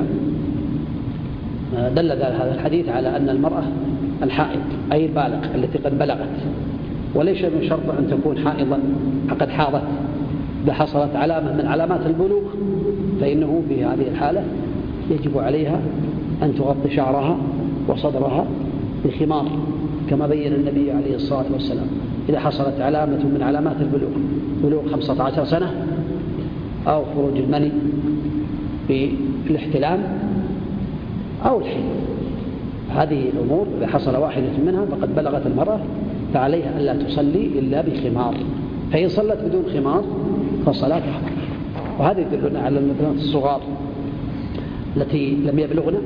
دل هذا الحديث على أن المرأة الحائض أي البالغ التي قد بلغت، وليس من شرط أن تكون حائضا قد حاضت، إذا حصلت علامة من علامات البلوغ فإنه في هذه الحالة يجب عليها أن تغطي شعرها وصدرها بخمار، كما بين النبي عليه الصلاة والسلام. إذا حصلت علامة من علامات البلوغ، بلوغ 15 سنة أو خروج المني في الاحتلام أو الحيض، هذه الأمور إذا حصل واحدة منها فقد بلغت المرأة، فعليها ألا تصلي إلا بخمار، فإن صلت بدون خمار فصلاتها. وهذا يدلنا على البنات الصغار التي لم يبلغن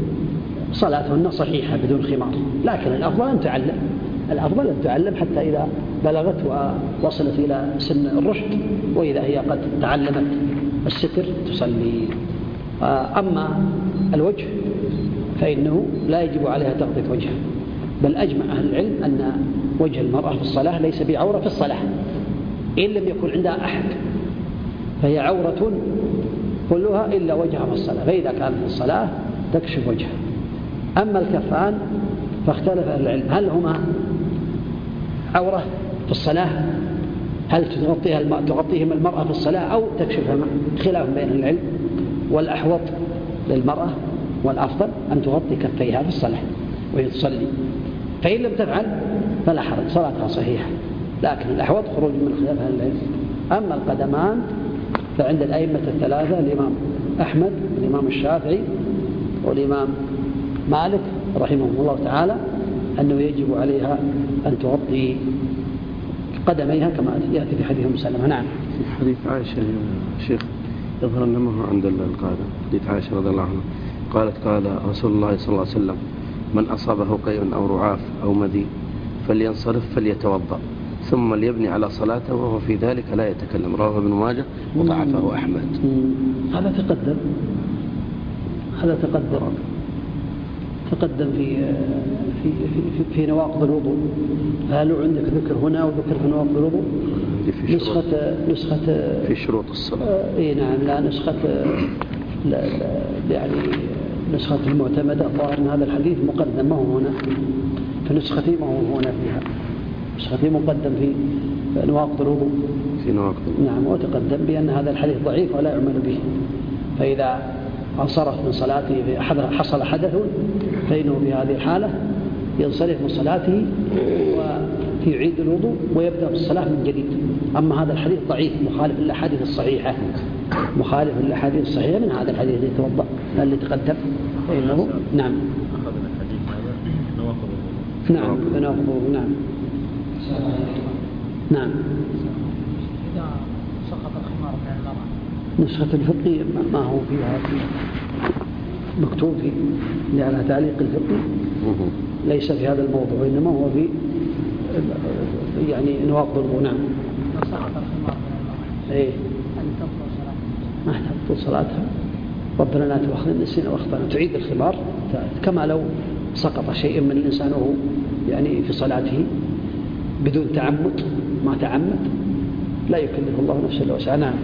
صلاتهن صحيحة بدون خمار، لكن الأفضل أن تعلم حتى إذا بلغت ووصلت إلى سن الرشد، وإذا هي قد تعلمت الستر تصلي. أما الوجه فإنه لا يجب عليها تغطية وجهها، بل أجمع أهل العلم أن وجه المرأة في الصلاة ليس بعورة في الصلاة إن لم يكن عندها أحد، فهي عورة كلها إلا وجهها في الصلاة، فإذا كانت في الصلاة تكشف وجهها. أما الكفان فاختلف أهل العلم هل هما عورة في الصلاة، هل تغطيهم المرأة في الصلاة أو تكشفهما، خلاف بين العلم، والأحوط للمرأة والأفضل أن تغطي كفيها في الصلاة وهي تصلي، فإن لم تفعل فلا حرج، صلاتها صحيحة، لكن الأحوط خروج من خلاف أهل العلم. أما القدمان فعند الأئمة الثلاثة الإمام أحمد والإمام الشافعي والإمام مالك رحمه الله تعالى أنه يجب عليها أن تغطي قدميها كما يأتي في حديث أم سلمة. نعم. حديث عائشة يا شيخ يظهر أنه عند القاعدة، حديث عائشة رضي الله عنها قالت: قال رسول الله صلى الله عليه وسلم: من أصابه قيء أو رعاف أو مذي فلينصرف فليتوضأ ثم ليبني على صلاته وهو في ذلك لا يتكلم، رواه ابن ماجه وضعفه أحمد. هذا تقدم في نواقض الوضوء. هل عندك ذكر هنا وذكر في نواقض الوضوء؟ نسخة في شروط الصلاة. اي نعم، لا نسخة يعني نسخة المعتمدة ظاهر ان هذا الحديث مقدم، ما هو هنا في نسختي، ما هو هنا فيها نسختي مقدم في نواقض الوضوء. في نواقض الوضوء. نعم، وتقدم بأن هذا الحديث ضعيف ولا يعمل به، فإذا انصرف من صلاته حصل حدث فإنه في هذه الحالة ينصرف من صلاته ويعيد الوضوء ويبدأ بالصلاة من جديد. أما هذا الحديث ضعيف مخالف للأحاديث الصحيحة، مخالف للأحاديث الصحيحة من هذا الحديث الذي توضأ اللي تقدم فإنه نعم. أخذنا الحديث هذا نواقض الوضوء. نعم بنواقض. نعم. نعم. إذا سقط الخمار من المرأة نسخة الفقه ما هو فيها مكتوب في على تعليق الفقه ليس في هذا الموضوع، وإنما هو في يعني نواقض الوضوء. نعم. لو سقط الخمار من المرأة إيه هل تبطل صلاتها؟ ما تبطل صلاتها، ربنا لا تؤاخذنا نسينا واخطأنا، تعيد الخمار كما لو سقط شيء من الإنسان وهو يعني في صلاته بدون تعمد، ما تعمد لا يكلف الله نفسا إلا وسعها. نعم.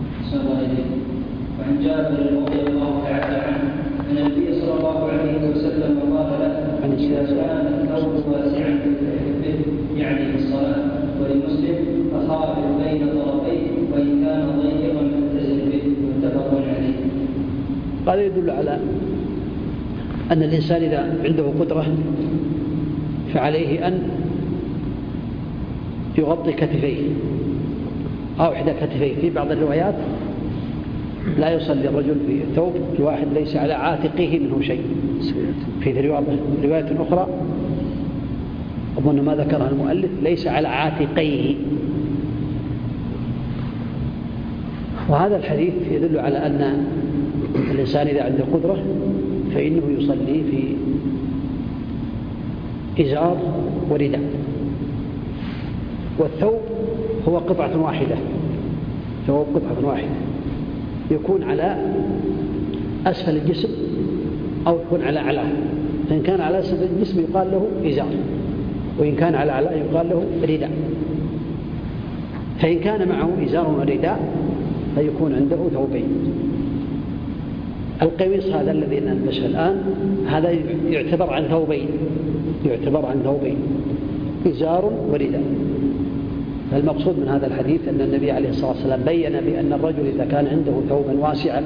وعن جابر رضي الله تعالى عنه أن النبي صلى الله عليه وسلم قال له: إذا كان الثوب واسعا به يعني في الصلاة، ولمسلم: فخالف بين طرفيه وإن كان ضيقا فاتزر به، متفق عليه. هذا يدل على أن الإنسان إذا عنده قدرة فعليه أن يغطي كتفيه أو إحدى كتفيه. في بعض الروايات لا يصلي الرجل في ثوب الواحد ليس على عاتقه منه شيء. في رواية أخرى أظن ما ذكرها المؤلف ليس على عاتقيه. وهذا الحديث يدل على أن الإنسان إذا عنده قدرة فإنه يصلي في إزار ورداء، والثوب هو قطعة واحدة، ثوب قطعة واحدة يكون على أسفل الجسم أو يكون على أعلاه. فإن كان على أسفل الجسم يقال له إزار، وإن كان على أعلاه يقال له رداء. فإن كان معه إزار ورداء فيكون عنده ثوبين. القميص هذا الذي نلبسه الآن هذا يعتبر عن ثوبين، إزار ورداء. فالمقصود من هذا الحديث أن النبي عليه الصلاة والسلام بيّن بأن الرجل إذا كان عنده ثوبا واسعا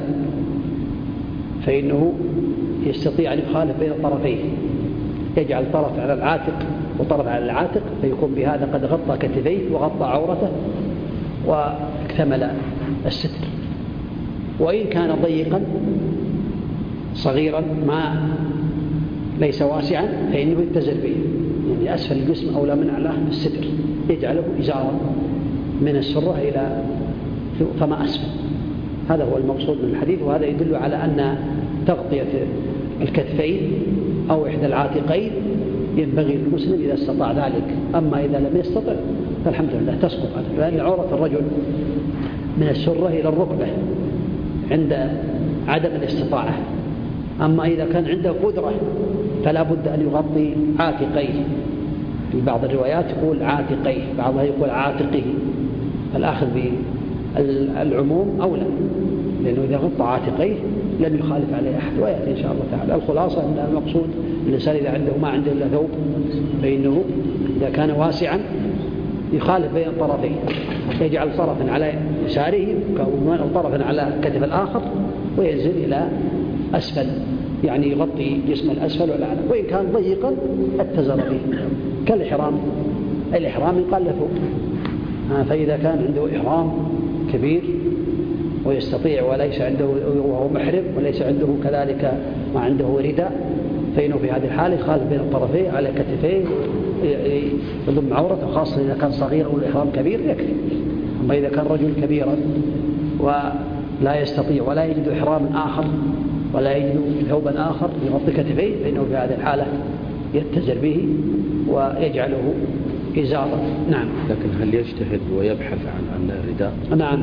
فإنه يستطيع أن يخالف بين الطرفين، يجعل طرف على العاتق وطرف على العاتق، فيكون بهذا قد غطى كتفيه وغطى عورته واكتمل الستر. وإن كان ضيقا صغيرا ما ليس واسعا فإنه يتزر به، يعني أسفل الجسم أولى من أعلاه الستر، يجعله إزارا من السرة إلى فما أسفل. هذا هو المقصود من الحديث. وهذا يدل على أن تغطية الكتفين أو إحدى العاتقين ينبغي للمسلم إذا استطاع ذلك. أما إذا لم يستطع فالحمد لله تسقط عنه، لأن عورة الرجل من السرة إلى الركبة عند عدم الاستطاعة. أما إذا كان عنده قدرة فلا بد أن يغطي عاتقيه. في بعض الروايات يقول عاتقيه، بعضها يقول عاتقه. الأخذ بالعموم أولى، لأنه إذا غطى عاتقيه لم يخالف عليه أحد. ويأتي إن شاء الله تعالى. الخلاصة أن المقصود الإنسان إذا عنده ما عنده إلا ثوب فإنه إذا كان واسعا يخالف بين الطرفين، يجعل طرفا على يساره وطرفا على كتف الآخر وينزل إلى أسفل، يعني يغطي جسم الأسفل والأعلى. وإن كان ضيقا اتزر به كالإحرام. الإحرام يقال له ثوب. فإذا كان عنده إحرام كبير ويستطيع وليس عنده وهو محرم وليس عنده كذلك ما عنده رداء فإنه في هذه الحالة يخالف بين الطرفين على كتفيه يضم عورته، خاصة إذا كان صغير أو الإحرام كبير يكفي. أما إذا كان رجل كبيرا ولا يستطيع ولا يجد إحرام آخر ولا يجد ثوبا آخر يغطي كتفيه فإنه في هذه الحالة يتزر به ويجعله إزارا. نعم. لكن هل يجتهد ويبحث عن الرداء؟ نعم،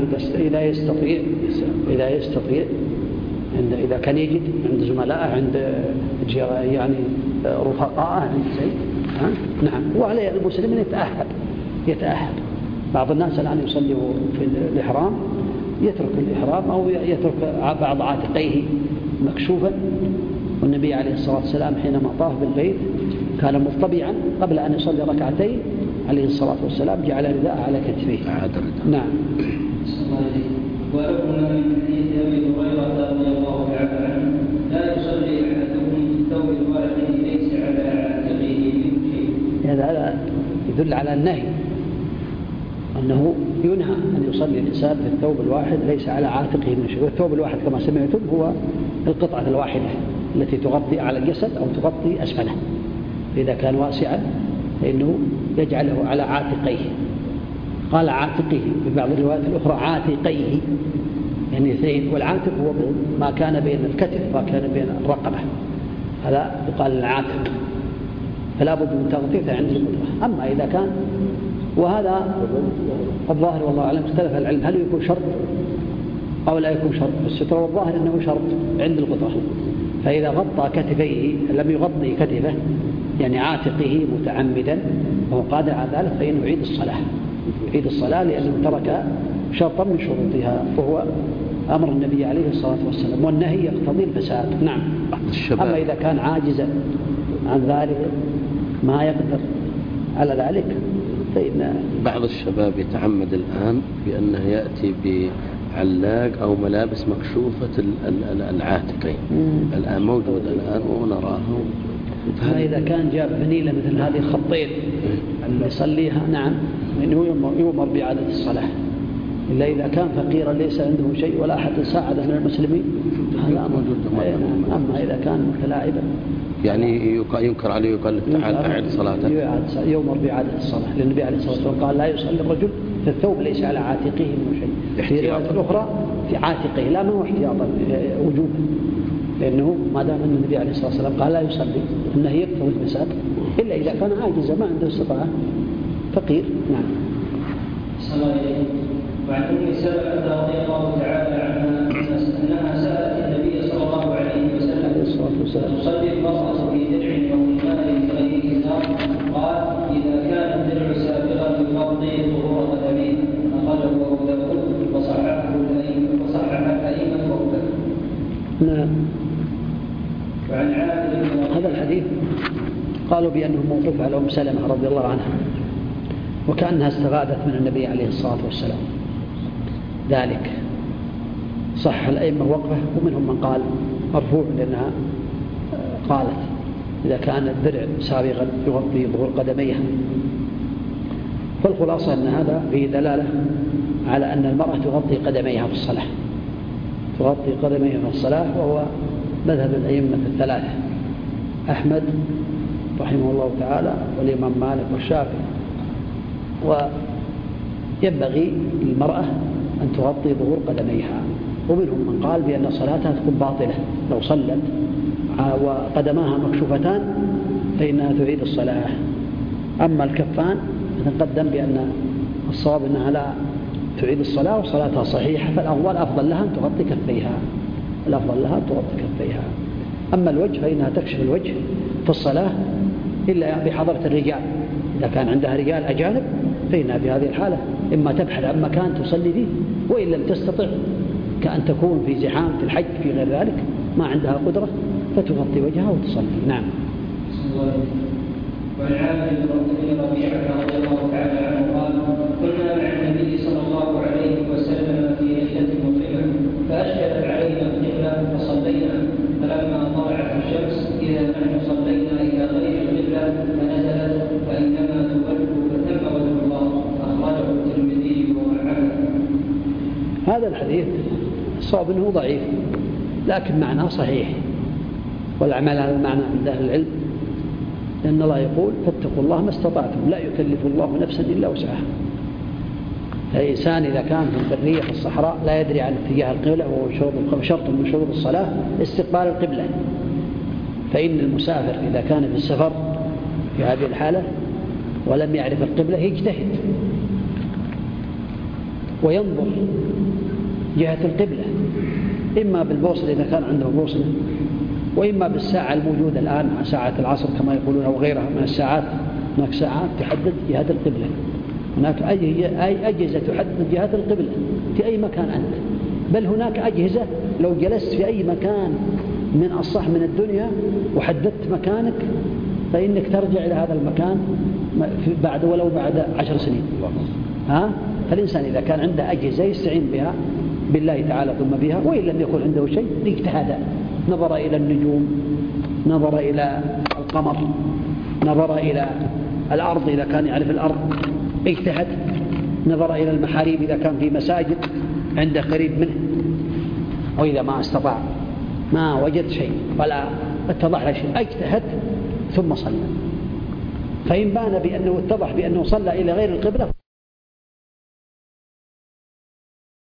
إذا يستطيع إذا كان يجد عند زملائه عند يعني رفقائه عند شيء. نعم. وعليه المسلم أن يتأهب. بعض الناس الآن يصلي في الإحرام يترك الإحرام أو يترك بعض عاتقيه مكشوفا. والنبي عليه الصلاة والسلام حينما طاف بالبيت كان مضطبعا قبل أن يصلي ركعتين عليه الصلاة والسلام جعل رداء على كتفيه. نعم. ولكم من حديث أبي هريرة رضي الله تعالى عنه لا يصلي أحدكم في الثوب الواحد ليس على عاتقه منه شيء. هذا يدل على النهي، أنه ينهى أن يصلي الإنسان في الثوب الواحد ليس على عاتقه من شيء. والثوب الواحد كما سمعتم هو القطعة الواحدة التي تغطي على الجسد أو تغطي أسفله. فإذا كان واسعا فإنه يجعله على عاتقيه. قال عاتقه في بعض الروايات الأخرى عاتقيه، يعني اثنين. والعاتق هو ما كان بين الكتف وما كان بين الرقبة، هذا يقال العاتق. فلا بد من تغطيته عند القدرة. أما إذا كان، وهذا الظاهر والله أعلم اختلف العلم هل يكون شرط أو لا يكون شرط في السترة، والظاهر أنه شرط عند القدرة. فإذا غطى كتفيه لم يغطي كتفه يعني عاتقه متعمدا وهو قادر على ذلك فإنه يعيد الصلاة لأنه ترك شرطا من شروطها وهو أمر النبي عليه الصلاة والسلام، والنهي يقتضي الفساد. نعم. أما إذا كان عاجزا عن ذلك ما يقدر على ذلك فإن بعض الشباب يتعمد الآن بأنه يأتي بعلاق أو ملابس مكشوفة العاتقين. الآن موجود الآن ونراه. فإذا كان جاب فنيلة مثل هذه الخطين اللي يصليها نعم لأنه يؤمر بإعادة الصلاة، إلا إذا كان فقيرا ليس عنده شيء ولا أحد ساعد من المسلمين هذا أما إذا كان متلاعبا يعني ينكر عليه يقال تعال أعد صلاته، يؤمر بإعادة الصلاة، لأن النبي عليه الصلاة والسلام قال لا يصلي الرجل في الثوب ليس على عاتقه منه شيء، في رواية الأخرى في عاتقه، لا منه احتياطا وجوبا، لأنه ما دام أن النبي عليه الصلاة والسلام قال لا يصلي أنه يكثر المساك إلا إذا كان عاجزا ما عنده استطاعة فقير. نعم. صلى الله عليه وعن أم سلمة رضي الله تعالى عنها أنها سألت النبي صلى الله عليه وسلم تصلي المرأة في درع وخمار بغير إزار؟ قال إذا كان الدرع سابغا يغطي ظهور قدميه، أخرجه أبو داود وصححه الأئمة وأبو بكر. نعم. وعن هذا الحديث قالوا بأنه موقوف على أم سلمة رضي الله عنها، وكأنها استفادت من النبي عليه الصلاة والسلام ذلك. صح الأئمة وقفه، ومنهم من قال مرفوع لأنها قالت إذا كان الدرع سابغا يغطي ظهور قدميها. فالخلاصة أن هذا فيه دلالة على أن المرأة تغطي قدميها في الصلاة، تغطي قدميها في الصلاة، وهو مذهب الأئمة الثلاثة أحمد رحمه الله تعالى والإمام مالك والشافعي. وينبغي للمرأة أن تغطي ظهور قدميها، ومنهم من قال بأن صلاتها تكون باطلة لو صلت وقدماها مكشوفتان فإنها تعيد الصلاة. أما الكفان فتقدم بأن الصواب أنها لا تعيد الصلاة وصلاتها صحيحة، فالأفضل لها أن تغطي كفيها، الأفضل لها أن تغطي كفيها. أما الوجه فإنها تكشف الوجه في الصلاة إلا بحضرة الرجال، إذا كان عندها رجال أجانب فإنها في هذه الحالة إما تبحث عن مكان تصلي فيه، وإن لم تستطع كأن تكون في زحام في الحج في غير ذلك ما عندها قدرة فتغطي وجهها وتصلي. نعم. وعن عامر بن ربيعة رضي الله تعالى عنه قال كنا مع النبي صلى الله عليه وسلم في ليلة مظلمة فأشكلت علينا القبلة فصلينا، فلما طلعت الشمس إذا نحن صلينا إلى غير القبلة فنزلت فإنما تولوا فتم وجه الله، أخرجه الترمذي ووعده. هذا الحديث الصواب أنه ضعيف لكن معناه صحيح، والعمل على المعنى عند أهل العلم، لأن الله يقول فاتقوا الله ما استطعتم لا يكلف الله نفسا إلا وسعها. الإنسان إذا كان في البرية في الصحراء لا يدري عن اتجاه القبلة، وهو شرط من شروط الصلاة استقبال القبلة، فإن المسافر إذا كان في السفر في هذه الحالة ولم يعرف القبلة يجتهد وينظر جهة القبلة، إما بالبوصلة إذا كان عنده بوصلة، وإما بالساعة الموجودة الآن مع ساعة العصر كما يقولون أو غيرها من الساعات. هناك ساعات تحدد جهة القبلة، هناك أي أجهزة تحدد جهة القبلة في أي مكان أنت، بل هناك أجهزة لو جلست في أي مكان من الصح من الدنيا وحددت مكانك فإنك ترجع إلى هذا المكان بعد ولو بعد 10 سنين. فالإنسان إذا كان عنده أجهزة يستعين بها بالله تعالى ثم بها، وإن لم يكن عنده شيء اجتهد، نظر إلى النجوم، نظر إلى القمر، نظر إلى الأرض إذا كان يعرف الأرض اجتهد، نظر إلى المحاريب إذا كان في مساجد عنده قريب منه، وإذا ما استطاع ما وجد شيء ولا اتضح له شيء اجتهد ثم صلى، فإن بان بأنه اتضح بأنه صلى إلى غير القبلة